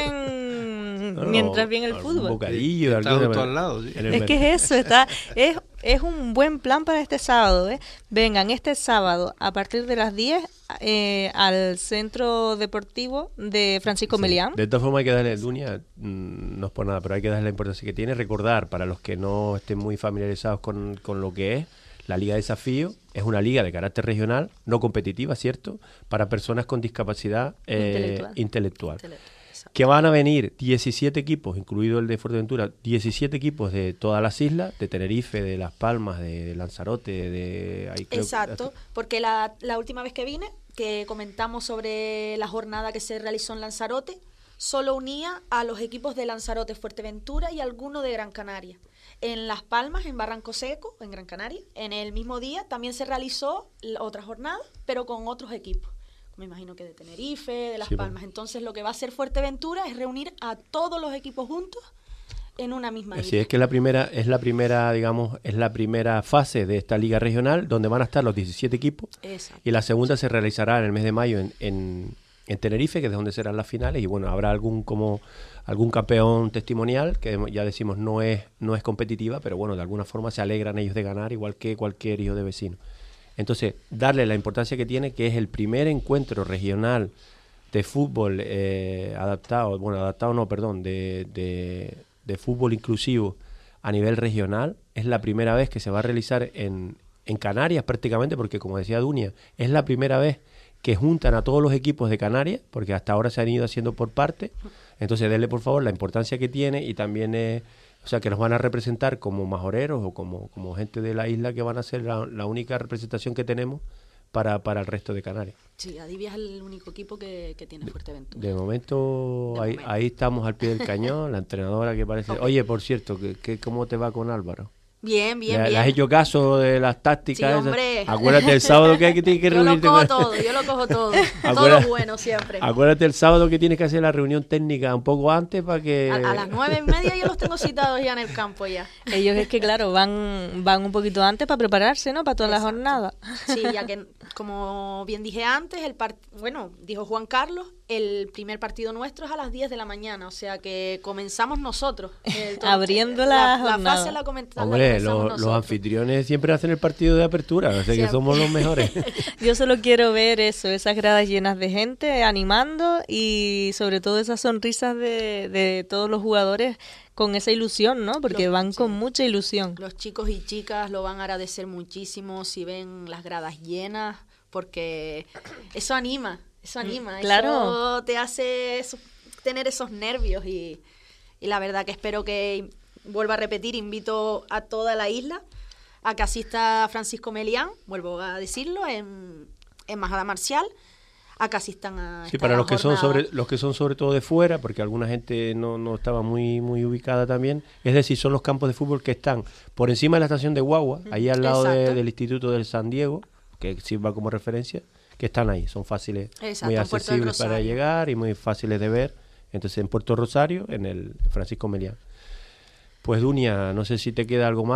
ven No, mientras ven el algún fútbol. bocadillo. de Está alguna justo manera. al lado, sí. En el Es mer- que es eso, está, es, es un buen plan para este sábado, ¿eh? Vengan este sábado a partir de las diez eh, al Centro Deportivo de Francisco Sí. Melián. De todas formas hay que darle, Dunia, mm, no es por nada, pero hay que darle la importancia que tiene. Recordar, para los que no estén muy familiarizados con, con lo que es, la Liga de Desafío es una liga de carácter regional, no competitiva, ¿cierto?, para personas con discapacidad eh, Intelectual. intelectual. Exacto. Que van a venir diecisiete equipos, incluido el de Fuerteventura, diecisiete equipos de todas las islas, de Tenerife, de Las Palmas, de, de Lanzarote, de... ahí creo que- Exacto, porque la, la última vez que vine, que comentamos sobre la jornada que se realizó en Lanzarote, solo unía a los equipos de Lanzarote, Fuerteventura y alguno de Gran Canaria. En Las Palmas, en Barranco Seco, en Gran Canaria, en el mismo día también se realizó la otra jornada, pero con otros equipos. Me imagino que de Tenerife, de Las Sí, Palmas. Entonces lo que va a hacer Fuerteventura es reunir a todos los equipos juntos en una misma Así isla. es que la primera, es la primera, digamos, es la primera fase de esta liga regional, donde van a estar los diecisiete equipos, Exacto. y la segunda se realizará en el mes de mayo en, en, en Tenerife, que es donde serán las finales, y bueno, habrá algún como algún campeón testimonial, que ya decimos no es, no es competitiva, pero bueno, de alguna forma se alegran ellos de ganar, igual que cualquier hijo de vecino. Entonces, darle la importancia que tiene, que es el primer encuentro regional de fútbol eh, adaptado, bueno, adaptado no, perdón, de, de, de fútbol inclusivo a nivel regional. Es la primera vez que se va a realizar en, en Canarias prácticamente, porque como decía Dunia, es la primera vez que juntan a todos los equipos de Canarias, porque hasta ahora se han ido haciendo por parte. Entonces, denle por favor la importancia que tiene y también... Eh, o sea, que nos van a representar como majoreros o como, como gente de la isla, que van a ser la, la única representación que tenemos para, para el resto de Canarias. Sí, Adivia es el único equipo que, que tiene Fuerteventura. De momento, De ahí, momento. ahí estamos al pie del cañón, la entrenadora que parece... Ok. Oye, por cierto, ¿qué, qué, ¿cómo te va con Álvaro? Bien, bien, ¿Le, le bien. has hecho caso de las tácticas Sí, esas? hombre. Acuérdate el sábado que, hay que tienes que Yo lo reunirte cojo con... todo, yo lo cojo todo. Acuérdate- Todo bueno siempre. Acuérdate el sábado que tienes que hacer la reunión técnica un poco antes para que... A, a las nueve y media yo los tengo citados ya en el campo ya. Ellos es que, claro, van van un poquito antes para prepararse, ¿no? Para toda la Exacto. jornada. Sí, ya que, como bien dije antes, el part... bueno, dijo Juan Carlos, el primer partido nuestro es a las diez de la mañana, o sea que comenzamos nosotros. el- Abriendo la, la la jornada. fase la, comenta- la Hombre, comenzamos los, los nosotros. anfitriones siempre hacen el partido de apertura, o sea que Siempre. somos los mejores. Yo solo quiero ver eso, esas gradas llenas de gente animando y sobre todo esas sonrisas de, de todos los jugadores con esa ilusión, ¿no? Porque Los- van sí. con mucha ilusión. Los chicos y chicas lo van a agradecer muchísimo si ven las gradas llenas, porque eso anima, eso anima, claro. eso te hace eso- tener esos nervios y, y la verdad que espero que, vuelvo a repetir, invito a toda la isla a que asista Francisco Melián, vuelvo a decirlo, en, en Majada Marcial, a que asistan a Sí, esta para gran los que son jornada. sobre los que son sobre todo de fuera, porque alguna gente no, no estaba muy muy ubicada también, es decir, son los campos de fútbol que están por encima de la estación de Guagua, ahí al lado de- Exacto. del Instituto del San Diego, que sirva como referencia, que están ahí, son fáciles, Exacto, muy en Puerto del accesibles para Rosario. llegar y muy fáciles de ver. Entonces, en Puerto Rosario, en el Francisco Melián. Pues Dunia, no sé si te queda algo más.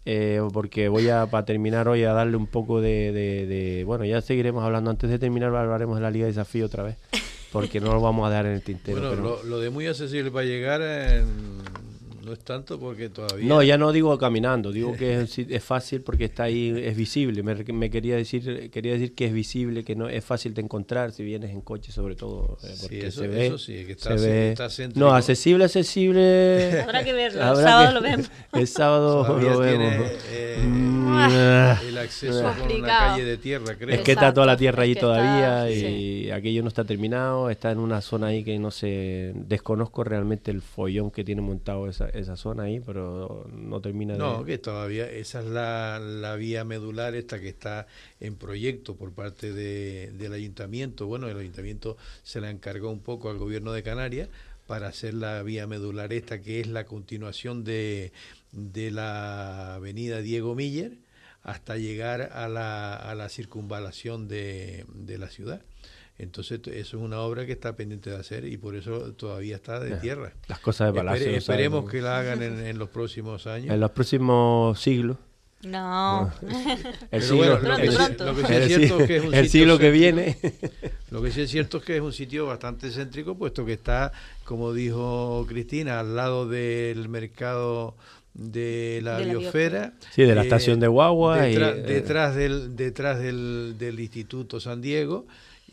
eh, porque voy a, para terminar hoy, a darle un poco de, de, de... Bueno, ya seguiremos hablando. Antes de terminar hablaremos de la Liga de Desafío otra vez, porque no lo vamos a dejar en el tintero. Bueno, pero... lo, lo de muy accesible para llegar eh, no es tanto porque todavía... No, ya no digo caminando, digo que es, es fácil porque está ahí, es visible. Me, me quería decir quería decir que es visible, que no es fácil de encontrar si vienes en coche, sobre todo. Eh, porque sí, eso, se ve, eso sí, que está, se ve, está céntrico. No, accesible, accesible... Habrá que verlo, el Habrá sábado que- lo vemos. El sábado Todavía lo tiene, vemos. eh, Mm, el acceso por una Complicado. calle de tierra, creo. Es que está toda la tierra es ahí que todavía está- y aquello no está terminado, está en una zona ahí que no sé, desconozco realmente el follón que tiene montado esa, esa zona ahí, pero no termina de... No, que todavía esa es la, la vía medular esta que está en proyecto por parte de, del ayuntamiento. Bueno, el ayuntamiento se la encargó un poco al gobierno de Canarias para hacer la vía medular esta, que es la continuación de, de la avenida Diego Miller hasta llegar a la, a la circunvalación de, de la ciudad. Entonces eso es una obra que está pendiente de hacer y por eso todavía está de Ya, tierra. Las cosas de Palacio. Espere- no saben, esperemos ¿no? que la hagan en, en los próximos años. En los próximos siglos. No. El Pero siglo, bueno, lo que el- sí- pronto. lo que sí el es si- cierto es que es un el sitio siglo que céntrico. viene. Lo que sí es cierto es que es un sitio bastante céntrico, puesto que está, como dijo Cristina, al lado del mercado de la, De la biosfera. Sí, de la estación de guagua y, Detrás, eh, detrás del detrás del, del Instituto San Diego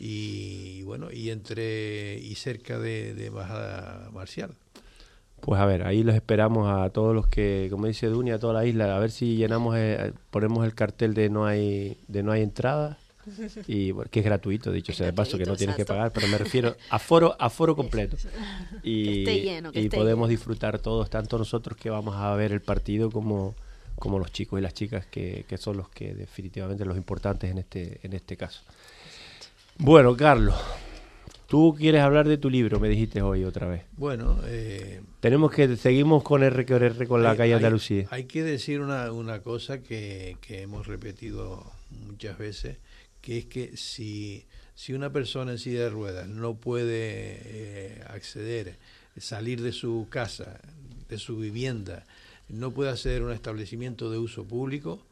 y bueno y entre y cerca de, de Embajada Marcial. Pues a ver, ahí los esperamos a todos los que, como dice Duni, a toda la isla, a ver si llenamos, eh, ponemos el cartel de no hay de no hay entrada, y bueno, que es gratuito, dicho sea de paso, que no Gratuito, tienes que exacto. pagar, pero me refiero a foro, a foro completo. Y, Que esté lleno, que y esté podemos lleno. disfrutar todos, tanto nosotros que vamos a ver el partido como, como los chicos y las chicas que, que son los que definitivamente los importantes en este, en este caso. Bueno, Carlos, tú quieres hablar de tu libro, me dijiste hoy otra vez. Bueno, eh, Tenemos que, seguimos con R que R con la hay- calle hay- Andalucía. Hay que decir una, una cosa que, que hemos repetido muchas veces, que es que si, si una persona en silla de ruedas no puede eh, acceder, salir de su casa, de su vivienda, no puede acceder a un establecimiento de uso público,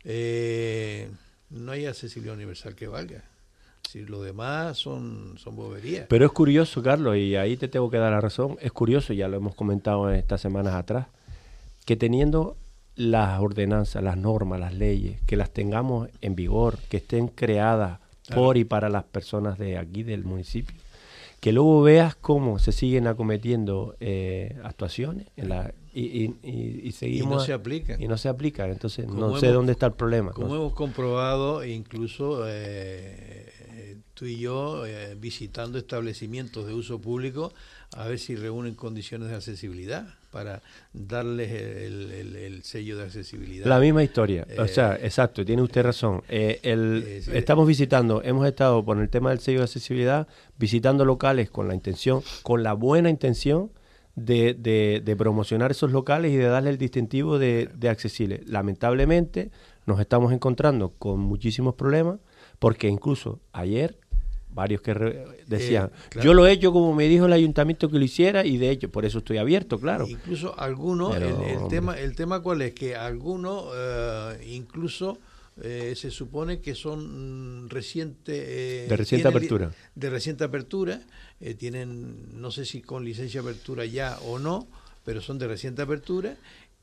eh, no hay accesibilidad universal que valga. Si lo demás son, son boberías. Pero es curioso, Carlos, y ahí te tengo que dar la razón, es curioso, ya lo hemos comentado en estas semanas atrás, que teniendo las ordenanzas, las normas, las leyes, que las tengamos en vigor, que estén creadas Claro. por y para las personas de aquí, del municipio, que luego veas cómo se siguen acometiendo eh, actuaciones en la, y, y, y, y Y seguimos... no se aplican. y no se aplican, entonces Como no sé hemos- dónde está el problema. Como ¿no? hemos comprobado, incluso eh, eh, tú y yo eh, visitando establecimientos de uso público, a ver si reúnen condiciones de accesibilidad para darles el, el- el sello de accesibilidad. La misma historia, o Eh, sea, exacto, tiene usted razón. Eh, el, eh, sí. estamos visitando, hemos estado por el tema del sello de accesibilidad, visitando locales con la intención, con la buena intención de, de, de promocionar esos locales y de darle el distintivo de, de accesible. Lamentablemente nos estamos encontrando con muchísimos problemas, porque incluso ayer varios que re- decían, Eh, claro. yo lo he hecho como me dijo el ayuntamiento que lo hiciera y de hecho por eso estoy abierto, claro. Incluso algunos, Pero, el, el hombre. tema, el tema cuál es, que algunos eh, incluso eh, se supone que son mm, reciente, eh, De reciente tienen li- apertura. De reciente apertura, eh, tienen, no sé si con licencia de apertura ya o no, pero son de reciente apertura.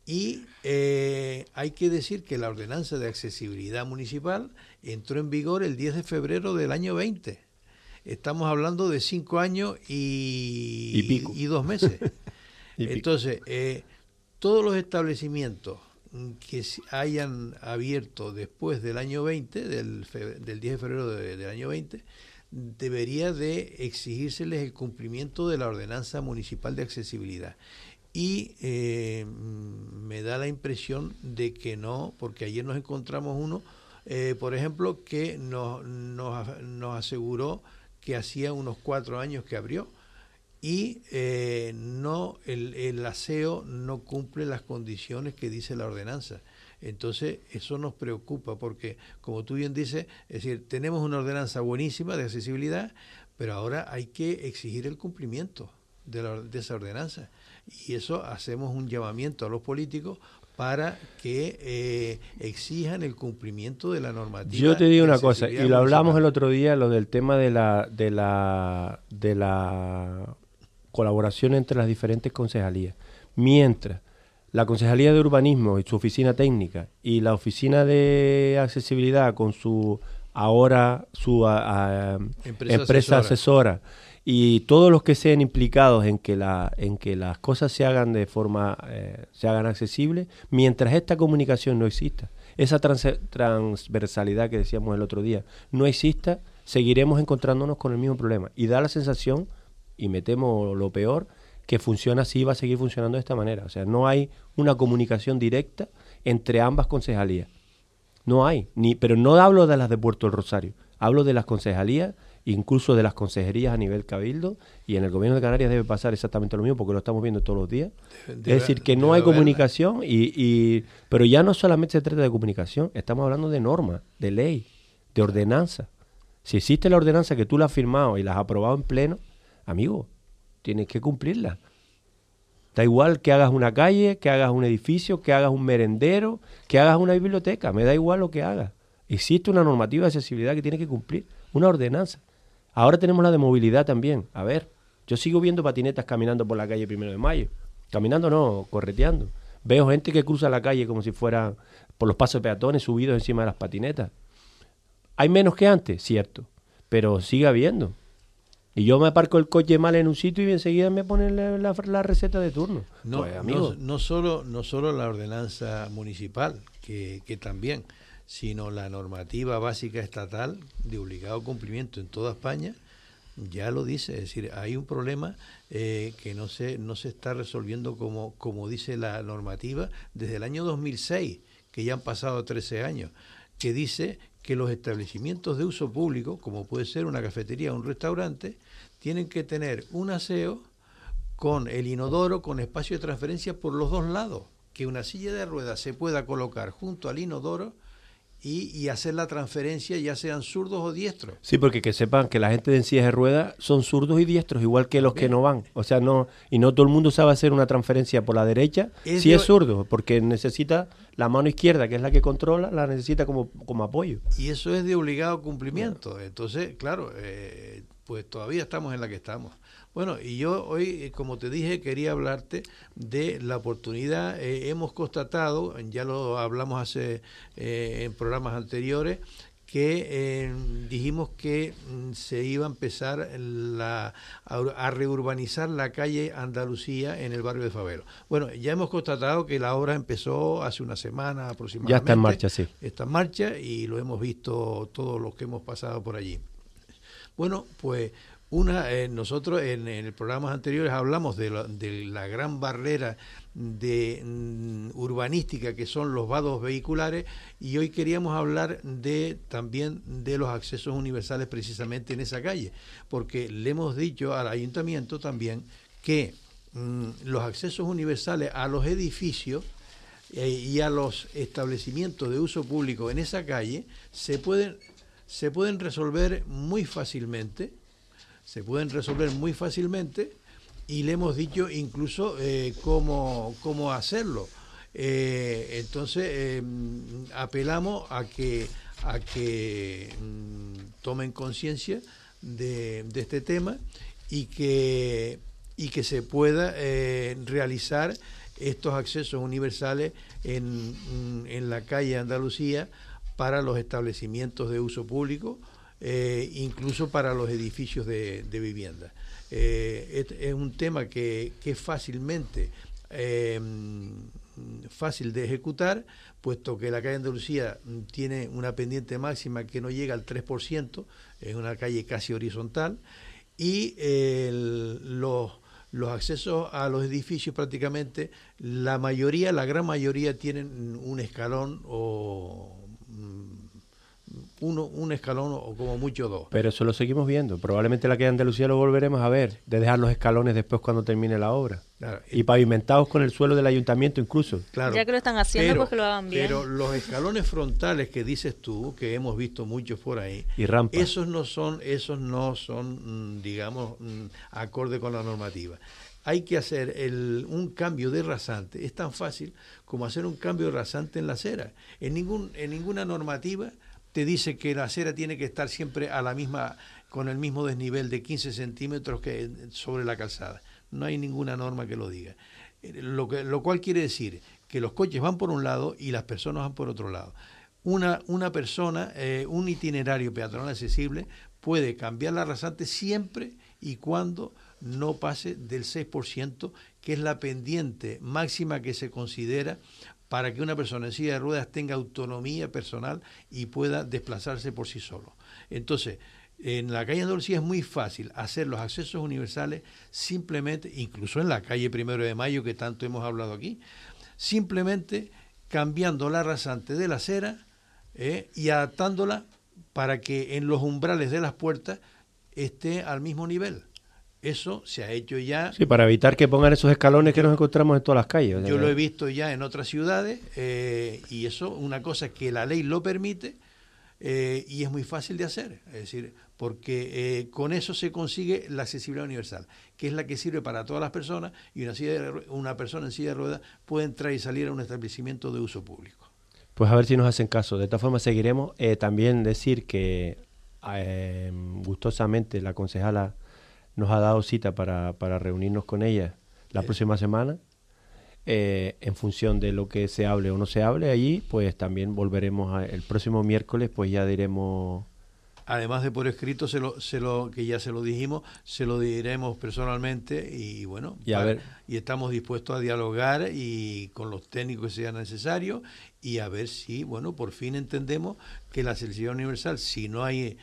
Y eh, hay que decir que la ordenanza de accesibilidad municipal entró en vigor el diez de febrero del año veinte. Estamos hablando de cinco años y, Y pico. y dos meses. Y pico. Entonces, eh, todos los establecimientos que se hayan abierto después del año veinte, del, fe- del diez de febrero de- del año veinte, debería de exigírseles el cumplimiento de la ordenanza municipal de accesibilidad. Y eh, me da la impresión de que no, porque ayer nos encontramos uno, eh, por ejemplo, que nos, nos, nos aseguró que hacía unos cuatro años que abrió y eh, no el, el aseo no cumple las condiciones que dice la ordenanza. Entonces eso nos preocupa porque, como tú bien dices, es decir, tenemos una ordenanza buenísima de accesibilidad, pero ahora hay que exigir el cumplimiento de, la, de esa ordenanza. Y eso hacemos un llamamiento a los políticos para que eh, exijan el cumplimiento de la normativa. Yo te digo una cosa, y lo hablamos el otro día, lo del tema de la de la de la colaboración entre las diferentes concejalías. Mientras la Concejalía de Urbanismo y su oficina técnica y la oficina de accesibilidad con su ahora su a, a, empresa, empresa asesora. asesora y todos los que sean implicados en que la en que las cosas se hagan de forma eh, se hagan accesibles, mientras esta comunicación no exista, esa trans, transversalidad que decíamos el otro día no exista, seguiremos encontrándonos con el mismo problema y da la sensación, y me temo lo peor, que funciona así y va a seguir funcionando de esta manera. O sea, no hay una comunicación directa entre ambas concejalías. No hay, ni pero no hablo de las de Puerto del Rosario, hablo de las concejalías, incluso de las consejerías a nivel cabildo, y en el gobierno de Canarias debe pasar exactamente lo mismo porque lo estamos viendo todos los días. De, de, es decir, que no hay comunicación, y, y pero ya no solamente se trata de comunicación, estamos hablando de normas, de ley, de ordenanza. Si existe la ordenanza que tú la has firmado y la has aprobado en pleno, amigo, tienes que cumplirla. Da igual que hagas una calle, que hagas un edificio, que hagas un merendero, que hagas una biblioteca, me da igual lo que hagas. Existe una normativa de accesibilidad que tienes que cumplir, una ordenanza. Ahora tenemos la de movilidad también. A ver, yo sigo viendo patinetas caminando por la calle Primero de Mayo. Caminando no, correteando. Veo gente que cruza la calle como si fuera por los pasos de peatones subidos encima de las patinetas. Hay menos que antes, cierto, pero sigue habiendo. Y yo me aparco el coche mal en un sitio y enseguida me ponen la, la, la receta de turno. No, pues, amigo. no, no, solo, no solo la ordenanza municipal, que, que también, sino la normativa básica estatal de obligado cumplimiento en toda España, ya lo dice. Es decir, hay un problema eh, que no se, no se está resolviendo como, como dice la normativa desde el año dos mil seis, que ya han pasado trece años, que dice que los establecimientos de uso público, como puede ser una cafetería o un restaurante, tienen que tener un aseo con el inodoro, con espacio de transferencia por los dos lados, que una silla de ruedas se pueda colocar junto al inodoro y, y hacer la transferencia, ya sean zurdos o diestros. Sí, porque que sepan que la gente en sillas de ruedas son zurdos y diestros, igual que los Bien. que no van. O sea, no y no todo el mundo sabe hacer una transferencia por la derecha, es si de... es zurdo, porque necesita la mano izquierda, que es la que controla, la necesita como, como apoyo. Y eso es de obligado cumplimiento. Entonces, claro, eh, pues todavía estamos en la que estamos. Bueno, y yo hoy, como te dije, quería hablarte de la oportunidad. Eh, hemos constatado, ya lo hablamos hace eh, en programas anteriores, que eh, dijimos que mm, se iba a empezar la, a, a reurbanizar la calle Andalucía en el barrio de Favelo. Bueno, ya hemos constatado que la obra empezó hace una semana aproximadamente. Ya está en marcha, sí. Está en marcha y lo hemos visto todos los que hemos pasado por allí. Bueno, pues una eh, nosotros en, en el programas anteriores hablamos de la, de la gran barrera de mm, urbanística que son los vados vehiculares, y hoy queríamos hablar de también de los accesos universales precisamente en esa calle, porque le hemos dicho al ayuntamiento también que mm, los accesos universales a los edificios eh, y a los establecimientos de uso público en esa calle se pueden se pueden resolver muy fácilmente se pueden resolver muy fácilmente y le hemos dicho incluso eh, cómo, cómo hacerlo. Eh, entonces eh, apelamos a que a que mm, tomen conciencia de, de este tema y que y que se pueda eh, realizar estos accesos universales en, en la calle Andalucía para los establecimientos de uso público, Eh, incluso para los edificios de, de vivienda. Eh, es, es un tema que, que es fácilmente eh, fácil de ejecutar, puesto que la calle Andalucía tiene una pendiente máxima que no llega al tres por ciento, es una calle casi horizontal, y eh, el, los, los accesos a los edificios prácticamente, la mayoría, la gran mayoría tienen un escalón o uno, un escalón o como mucho dos. Pero eso lo seguimos viendo. Probablemente la calle Andalucía lo volveremos a ver, de dejar los escalones después cuando termine la obra. Claro. Y pavimentados con el suelo del ayuntamiento incluso. Claro. Ya que lo están haciendo, pero, pues que lo hagan bien. Pero los escalones frontales que dices tú, que hemos visto muchos por ahí, y rampas, esos no son, esos no son, digamos, acorde con la normativa. hay que hacer el, un cambio de rasante. Es tan fácil como hacer un cambio de rasante en la acera. En, ningún, en ninguna normativa te dice que la acera tiene que estar siempre a la misma, con el mismo desnivel de quince centímetros que sobre la calzada. No hay ninguna norma que lo diga. Lo, que, lo cual quiere decir que los coches van por un lado y las personas van por otro lado. Una, una persona, eh, un itinerario peatonal accesible puede cambiar la rasante siempre y cuando no pase del seis por ciento, que es la pendiente máxima que se considera para que una persona en silla de ruedas tenga autonomía personal y pueda desplazarse por sí solo. Entonces, en la calle Andalucía es muy fácil hacer los accesos universales simplemente, incluso en la calle Primero de Mayo, que tanto hemos hablado aquí, simplemente cambiando la rasante de la acera eh, y adaptándola para que en los umbrales de las puertas esté al mismo nivel. Eso se ha hecho ya. Sí, para evitar que pongan esos escalones que nos encontramos en todas las calles. Yo lo he visto ya en otras ciudades eh, y eso, una cosa que la ley lo permite eh, y es muy fácil de hacer. Es decir, porque eh, con eso se consigue la accesibilidad universal, que es la que sirve para todas las personas y una, silla de, una persona en silla de ruedas puede entrar y salir a un establecimiento de uso público. Pues a ver si nos hacen caso. De esta forma seguiremos. Eh, también decir que eh, gustosamente la concejala nos ha dado cita para, para reunirnos con ella la sí. próxima semana. Eh, en función de lo que se hable o no se hable allí, pues también volveremos a, el próximo miércoles, pues ya diremos. Además de por escrito, se lo, se lo, que ya se lo dijimos, se lo diremos personalmente y bueno, y, a para, ver. y estamos dispuestos a dialogar y con los técnicos que sea necesario y a ver si, bueno, por fin entendemos que la accesibilidad universal, si no hay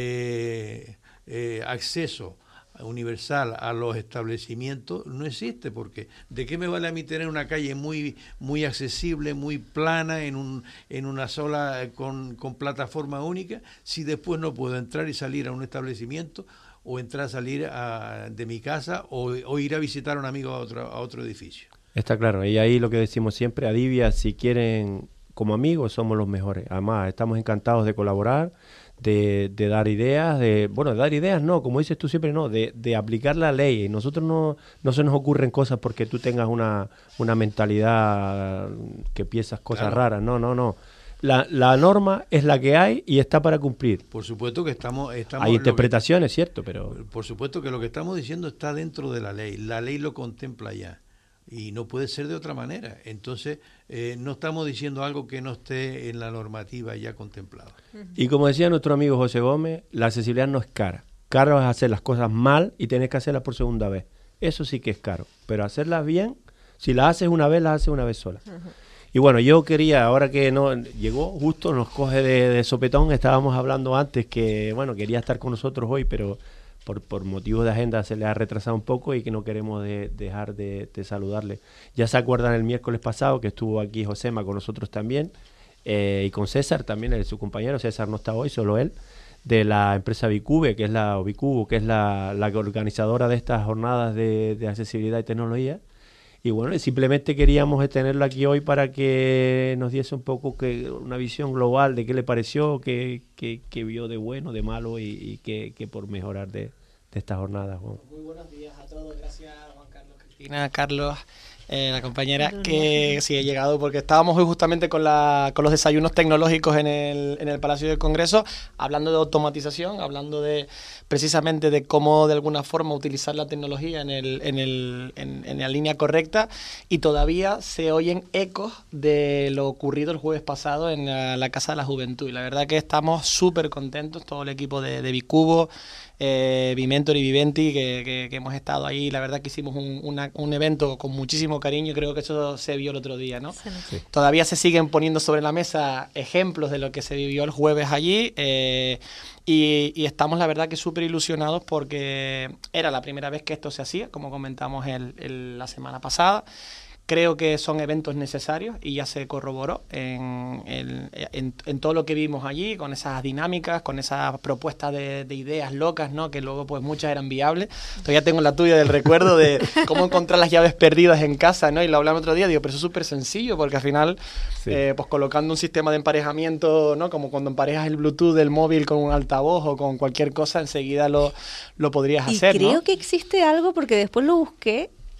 eh, eh, acceso universal a los establecimientos, no existe, porque ¿de qué me vale a mí tener una calle muy muy accesible, muy plana, en un en una sola, con, con plataforma única, si después no puedo entrar y salir a un establecimiento o entrar a salir a, de mi casa o, o ir a visitar a un amigo a otro, a otro edificio? Está claro, y ahí lo que decimos siempre, a Divia, si quieren como amigos, somos los mejores. Además, estamos encantados de colaborar, de, de dar ideas, de bueno, de dar ideas no, como dices tú siempre, no, de, de aplicar la ley. Y nosotros no, no se nos ocurren cosas porque tú tengas una, una mentalidad que piensas cosas claro. raras, no, no, no. La, la norma es la que hay y está para cumplir. Por supuesto que estamos... estamos hay interpretaciones, que, cierto, pero... Por supuesto que lo que estamos diciendo está dentro de la ley. La ley lo contempla ya. Y no puede ser de otra manera. Entonces, eh, no estamos diciendo algo que no esté en la normativa ya contemplada. Y como decía nuestro amigo José Gómez, la accesibilidad no es cara. Caro es hacer las cosas mal y tener que hacerlas por segunda vez. Eso sí que es caro. Pero hacerlas bien, si las haces una vez, las haces una vez sola. Uh-huh. Y bueno, yo quería, ahora que no llegó, justo nos coge de, de sopetón, estábamos hablando antes que, bueno, quería estar con nosotros hoy, pero... Por, por motivos de agenda se le ha retrasado un poco y que no queremos de, dejar de, de saludarle. Ya se acuerdan el miércoles pasado que estuvo aquí Josema con nosotros también eh, y con César también, el, su compañero. César no está hoy, solo él, de la empresa Bicube, que es la Bicubo, que es la, la organizadora de estas jornadas de, de accesibilidad y tecnología. Y bueno, simplemente queríamos tenerlo aquí hoy para que nos diese un poco que una visión global de qué le pareció, qué, qué, qué vio de bueno, de malo y, y qué, qué por mejorar de, de esta jornada. Juan. Muy buenos días a todos, gracias Juan Carlos, Cristina, Carlos, eh, la compañera, que sí he llegado porque estábamos hoy justamente con, la, con los desayunos tecnológicos en el, en el Palacio del Congreso, hablando de automatización, hablando de precisamente de cómo de alguna forma utilizar la tecnología en, el, en, el, en, en la línea correcta, y todavía se oyen ecos de lo ocurrido el jueves pasado en la, la Casa de la Juventud, y la verdad que estamos súper contentos, todo el equipo de, de Bicubo, eh, Bimentor y Viventi, que, que, que hemos estado ahí. La verdad que hicimos un, una, un evento con muchísimo cariño, y creo que eso se vio el otro día, ¿no? Sí. Sí. Todavía se siguen poniendo sobre la mesa ejemplos de lo que se vivió el jueves allí, eh, y, y estamos la verdad que súper ilusionados porque era la primera vez que esto se hacía, como comentamos el, el, la semana pasada. Creo que son eventos necesarios y ya se corroboró en, en, en, en todo lo que vimos allí, con esas dinámicas, con esas propuestas de, de ideas locas, ¿no? Que luego pues muchas eran viables. Todavía tengo la tuya del recuerdo de cómo encontrar las llaves perdidas en casa, ¿no? Y lo hablamos otro día, digo, pero eso es súper sencillo porque al final, sí. eh, pues colocando un sistema de emparejamiento, ¿no? Como cuando emparejas el Bluetooth del móvil con un altavoz o con cualquier cosa, enseguida lo, lo podrías y hacer, creo ¿no? que existe algo porque después lo busqué.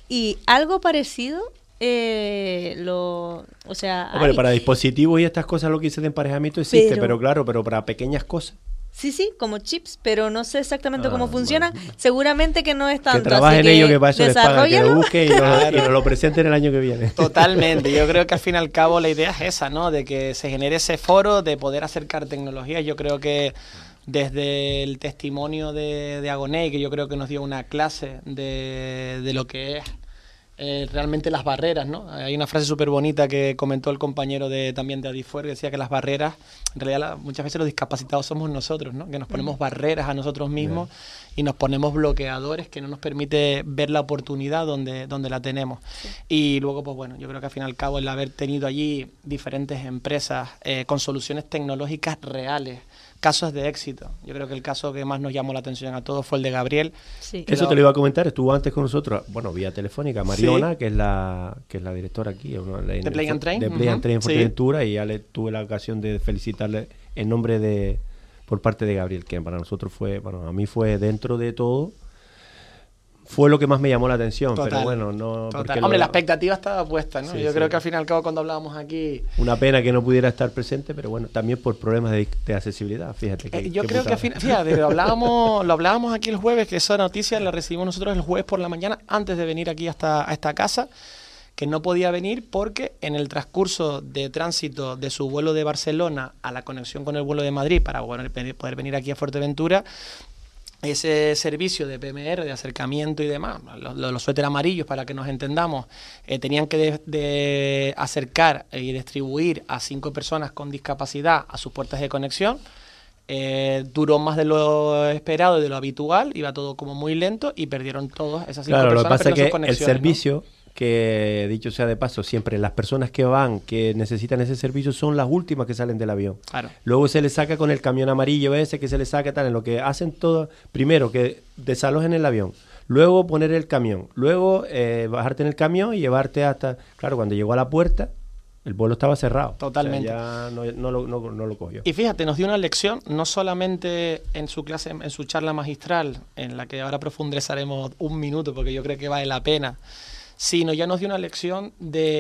Y algo parecido, eh, lo, o sea... Hombre, hay. para dispositivos y estas cosas lo que hice de emparejamiento existe, Pero- pero, claro, pero para pequeñas cosas. Sí, sí, como chips, pero no sé exactamente Ah, cómo funcionan. bueno. Seguramente que no es tanto. Que trabajen así ellos, que para eso les pagan, que lo desarróllalo. busquen y, nos, y nos lo presenten el año que viene. Totalmente, yo creo que al fin y al cabo la idea es esa, ¿no? De que se genere ese foro, de poder acercar tecnologías. Yo creo que desde el testimonio de, de Agoney, que yo creo que nos dio una clase de, de lo que es eh, realmente las barreras, ¿no? Hay una frase súper bonita que comentó el compañero de también de Adifuer, que decía que las barreras, en realidad la- muchas veces los discapacitados somos nosotros, ¿no? Que nos ponemos barreras a nosotros mismos y nos ponemos bloqueadores que no nos permite ver la oportunidad donde, donde la tenemos. Y luego, pues bueno, yo creo que al fin y al cabo el haber tenido allí diferentes empresas eh, con soluciones tecnológicas reales, casos de éxito. Yo creo que el caso que más nos llamó la atención a todos fue el de Gabriel. Sí. Eso Lo- te lo iba a comentar, estuvo antes con nosotros, bueno, vía telefónica, Mariona, que es la que es la directora aquí, ¿no? En De Play el- and Train, de Play and ujú, Train en sí. Fuerteventura, y ya le tuve la ocasión de felicitarle en nombre de, por parte de Gabriel, que para nosotros fue, bueno, a mí fue dentro de todo, fue lo que más me llamó la atención, Total, pero bueno, no... Total. porque Hombre, lo- la expectativa estaba puesta, ¿no? Sí, yo sí. creo que al fin y al cabo cuando hablábamos aquí... Una pena que no pudiera estar presente, pero bueno, también por problemas de, de accesibilidad, fíjate. Que, Eh, yo qué creo que, putada. al fin- fíjate, lo hablábamos, lo hablábamos aquí el jueves, que esa noticia la recibimos nosotros el jueves por la mañana, antes de venir aquí hasta a esta casa, que no podía venir porque en el transcurso de tránsito de su vuelo de Barcelona a la conexión con el vuelo de Madrid para bueno, poder venir aquí a Fuerteventura, ese servicio de P M R, de acercamiento y demás, los, los suéter amarillos para que nos entendamos, eh, tenían que de, de acercar y distribuir a cinco personas con discapacidad a sus puertas de conexión. Eh, duró más de lo esperado y de lo habitual, iba todo como muy lento y perdieron todos esas cinco Claro, lo que personas. pasa es perdieron sus que el conexiones, ¿no? servicio, que dicho sea de paso, siempre las personas que van, que necesitan ese servicio, son las últimas que salen del avión. Claro. Luego se les saca con el camión amarillo ese, que se les saca tal, en lo que hacen todo, primero que desalojen el avión, luego poner el camión, luego eh, bajarte en el camión y llevarte hasta, claro, cuando llegó a la puerta, el vuelo estaba cerrado. Totalmente. O sea, ya no, no lo, no, no lo cogió. Y fíjate, nos dio una lección, no solamente en su clase, en su charla magistral, en la que ahora profundizaremos un minuto porque yo creo que vale la pena, sino ya nos dio una lección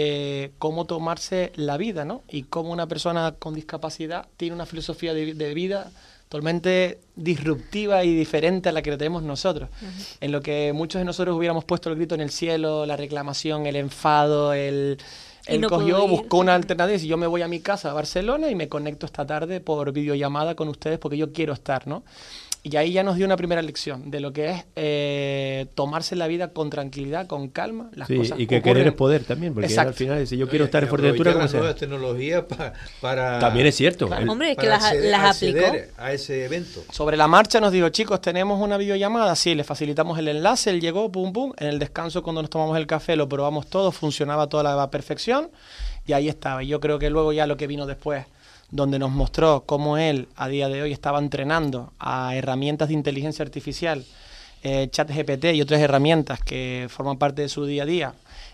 de cómo tomarse la vida, ¿no? Y cómo una persona con discapacidad tiene una filosofía de, de vida totalmente disruptiva y diferente a la que tenemos nosotros. Uh-huh. En lo que muchos de nosotros hubiéramos puesto el grito en el cielo, la reclamación, el enfado, el... Él no cogió, ir, buscó una alternativa y dice, yo me voy a mi casa a Barcelona y me conecto esta tarde por videollamada con ustedes porque yo quiero estar, ¿no? Y ahí ya nos dio una primera lección de lo que es eh, tomarse la vida con tranquilidad, con calma, las sí, cosas y que ocurren. querer es poder también, porque él al final dice, yo quiero estar en Fuerteventura como las sea. nuevas tecnologías pa, para... También es cierto. Claro. El, Hombre, es que para las, acceder, las aplicó. acceder a ese evento. Sobre la marcha nos dijo, chicos, tenemos una videollamada, sí, le facilitamos el enlace, él llegó, pum, pum, en el descanso cuando nos tomamos el café lo probamos todo, funcionaba toda la perfección y ahí estaba. Y yo creo que luego ya lo que vino después, donde nos mostró cómo él a día de hoy estaba entrenando a herramientas de inteligencia artificial, eh, ChatGPT y otras herramientas que forman parte de su día a día,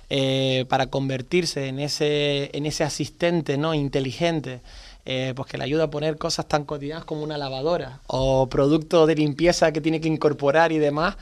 eh, para convertirse en ese, en ese asistente, ¿no?, inteligente, eh, pues que le ayuda a poner cosas tan cotidianas como una lavadora o producto de limpieza que tiene que incorporar y demás.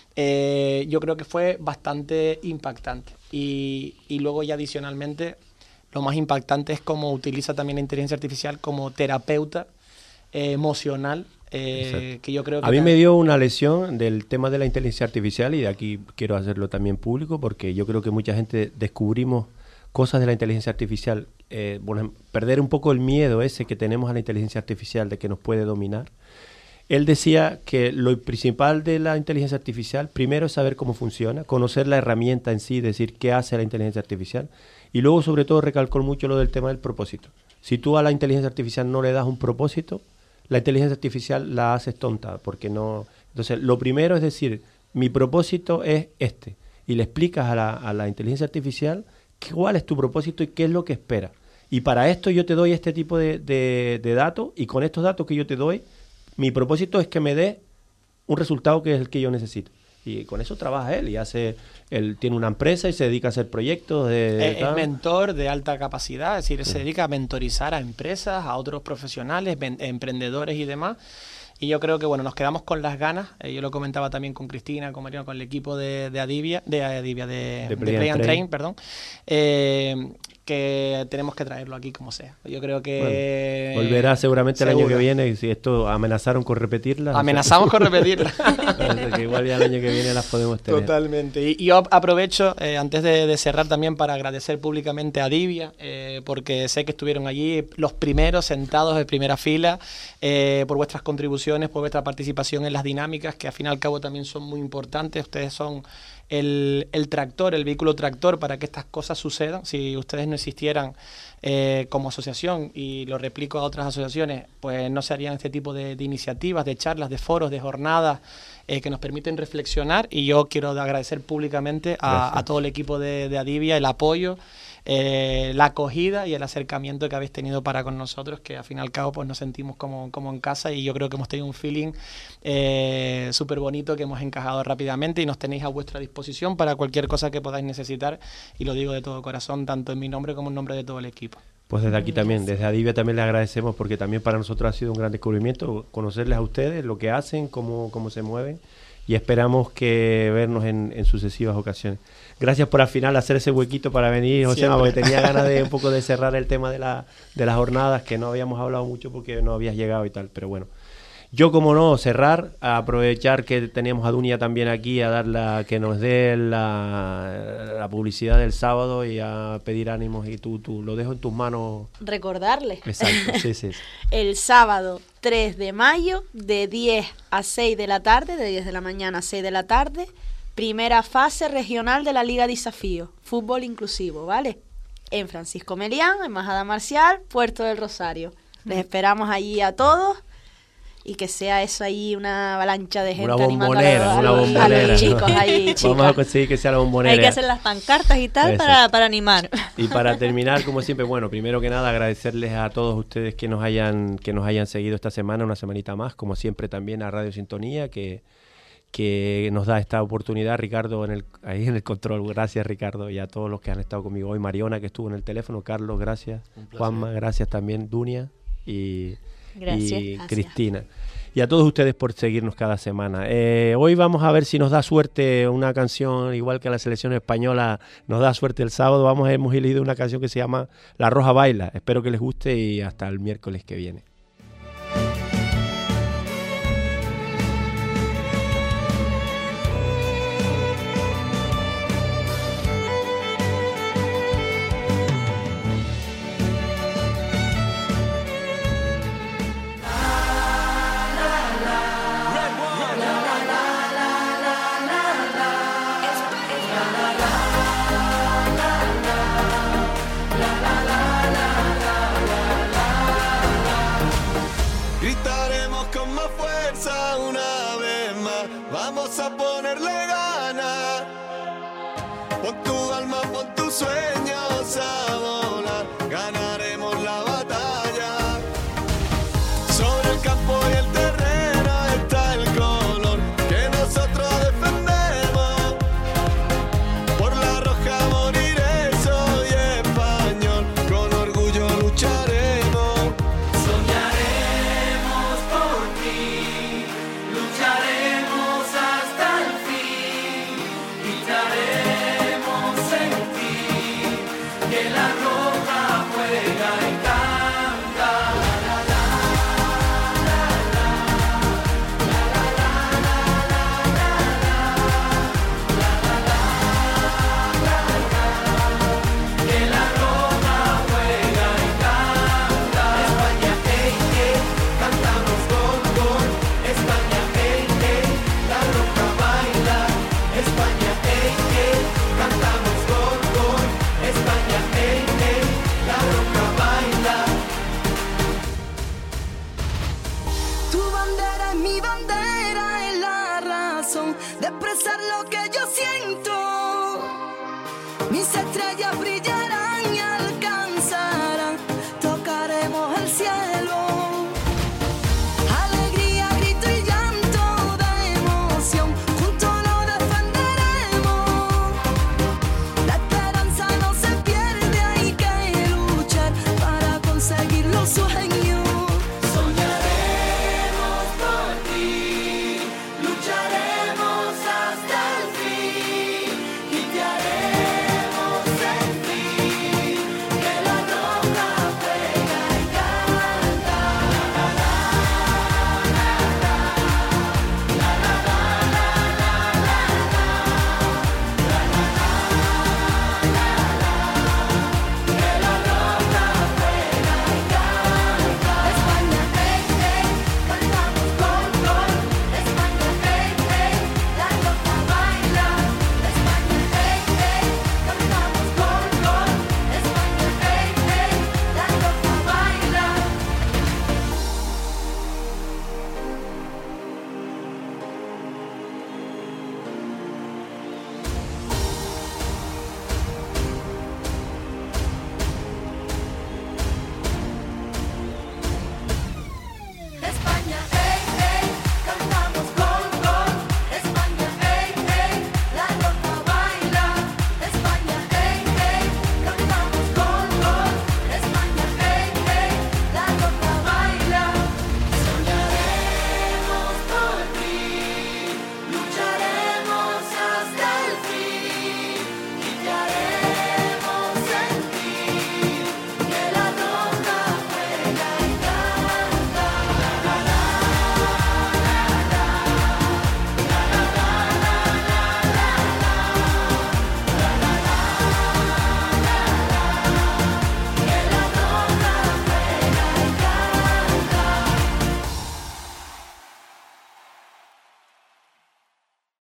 Eh, yo creo que fue bastante impactante. Y, y luego ya adicionalmente... Lo más impactante es cómo utiliza también la inteligencia artificial como terapeuta eh, emocional, eh, que yo creo que... A mí me dio una lección del tema de la inteligencia artificial y de aquí quiero hacerlo también público porque yo creo que mucha gente descubrimos cosas de la inteligencia artificial, eh, bueno, perder un poco el miedo ese que tenemos a la inteligencia artificial de que nos puede dominar. Él decía que lo principal de la inteligencia artificial, primero es saber cómo funciona, conocer la herramienta en sí, decir qué hace la inteligencia artificial. Y luego, sobre todo, recalcó mucho lo del tema del propósito. Si tú a la inteligencia artificial no le das un propósito, la inteligencia artificial la haces tonta, porque no... Entonces, lo primero es decir, mi propósito es este. Y le explicas a la, a la inteligencia artificial cuál es tu propósito y qué es lo que espera. Y para esto yo te doy este tipo de, de, de datos, y con estos datos que yo te doy, mi propósito es que me dé un resultado que es el que yo necesito. Y con eso trabaja él y hace, él tiene una empresa y se dedica a hacer proyectos de... Es, es mentor de alta capacidad, es decir, sí. se dedica a mentorizar a empresas, a otros profesionales, ven, emprendedores y demás. Y yo creo que, bueno, nos quedamos con las ganas. Eh, yo lo comentaba también con Cristina, con Mariano, con el equipo de, de Adivia, de Adivia, de, de de Play, Play and and Train, Train, perdón. Eh, que tenemos que traerlo aquí como sea. Yo creo que... Bueno, volverá seguramente seguro. el año que viene, y si esto amenazaron con repetirla. Amenazamos o sea, con repetirla. que igual ya el año que viene las podemos tener. Totalmente. Y, y yo aprovecho, eh, antes de, de cerrar también, para agradecer públicamente a Adivia, eh, porque sé que estuvieron allí los primeros sentados de primera fila, eh, por vuestras contribuciones, por vuestra participación en las dinámicas, que al fin y al cabo también son muy importantes. Ustedes son el, el tractor, el vehículo tractor para que estas cosas sucedan. Si ustedes no existieran eh, como asociación, y lo replico a otras asociaciones, pues no se harían este tipo de, de iniciativas, de charlas, de foros, de jornadas eh, que nos permiten reflexionar. Y yo quiero agradecer públicamente a, a todo el equipo de, de Adivia el apoyo, eh, la acogida y el acercamiento que habéis tenido para con nosotros, que al fin y al cabo pues nos sentimos como, como en casa, y yo creo que hemos tenido un feeling eh, súper bonito, que hemos encajado rápidamente, y nos tenéis a vuestra disposición para cualquier cosa que podáis necesitar, y lo digo de todo corazón, tanto en mi nombre como en nombre de todo el equipo. Pues desde aquí también, desde Adivia también les agradecemos, porque también para nosotros ha sido un gran descubrimiento conocerles a ustedes, lo que hacen, cómo, cómo se mueven, y esperamos que vernos en, en sucesivas ocasiones. Gracias por al final hacer ese huequito para venir, José, porque tenía ganas de un poco de cerrar el tema de, la, de las jornadas, que no habíamos hablado mucho porque no habías llegado y tal, pero bueno. Yo, como no, cerrar, a aprovechar que teníamos a Dunia también aquí, a dar la, que nos dé la, la publicidad del sábado, y a pedir ánimos, y tú, tú lo dejo en tus manos. Recordarles. Exacto, sí, sí. El sábado tres de mayo, de diez a seis de la tarde, de diez de la mañana a seis de la tarde, primera fase regional de la Liga Desafío, fútbol inclusivo, ¿vale? En Francisco Melián, en Majada Marcial, Puerto del Rosario. Les esperamos allí a todos. Y que sea eso ahí una avalancha de gente una animando bombonera, a, los, una a, los, bombonera, a los chicos ¿no? ahí, chicas. Vamos a conseguir que sea la bombonera. Hay que hacer las pancartas y tal para, para animar. Y para terminar, como siempre, bueno, primero que nada agradecerles a todos ustedes que nos hayan que nos hayan seguido esta semana, una semanita más, como siempre también a Radio Sintonía, que, que nos da esta oportunidad, Ricardo en el, ahí en el control. Gracias, Ricardo, y a todos los que han estado conmigo hoy. Mariona, que estuvo en el teléfono, Carlos, gracias. Juanma, gracias también, Dunia y, gracias, y gracias. Cristina. Y a todos ustedes por seguirnos cada semana. Eh, hoy vamos a ver si nos da suerte una canción, igual que la selección española nos da suerte el sábado. Vamos, hemos elegido una canción que se llama La Roja Baila. Espero que les guste, y hasta el miércoles que viene. Gritaremos con más fuerza una vez más, vamos a ponerle ganas. Pon tu alma, pon tus sueños a volar, ganaremos la batalla. Sobre el campo y el terreno está el color que nosotros defendemos. Por la roja moriré, soy español, con orgullo lucharemos. de expresar lo que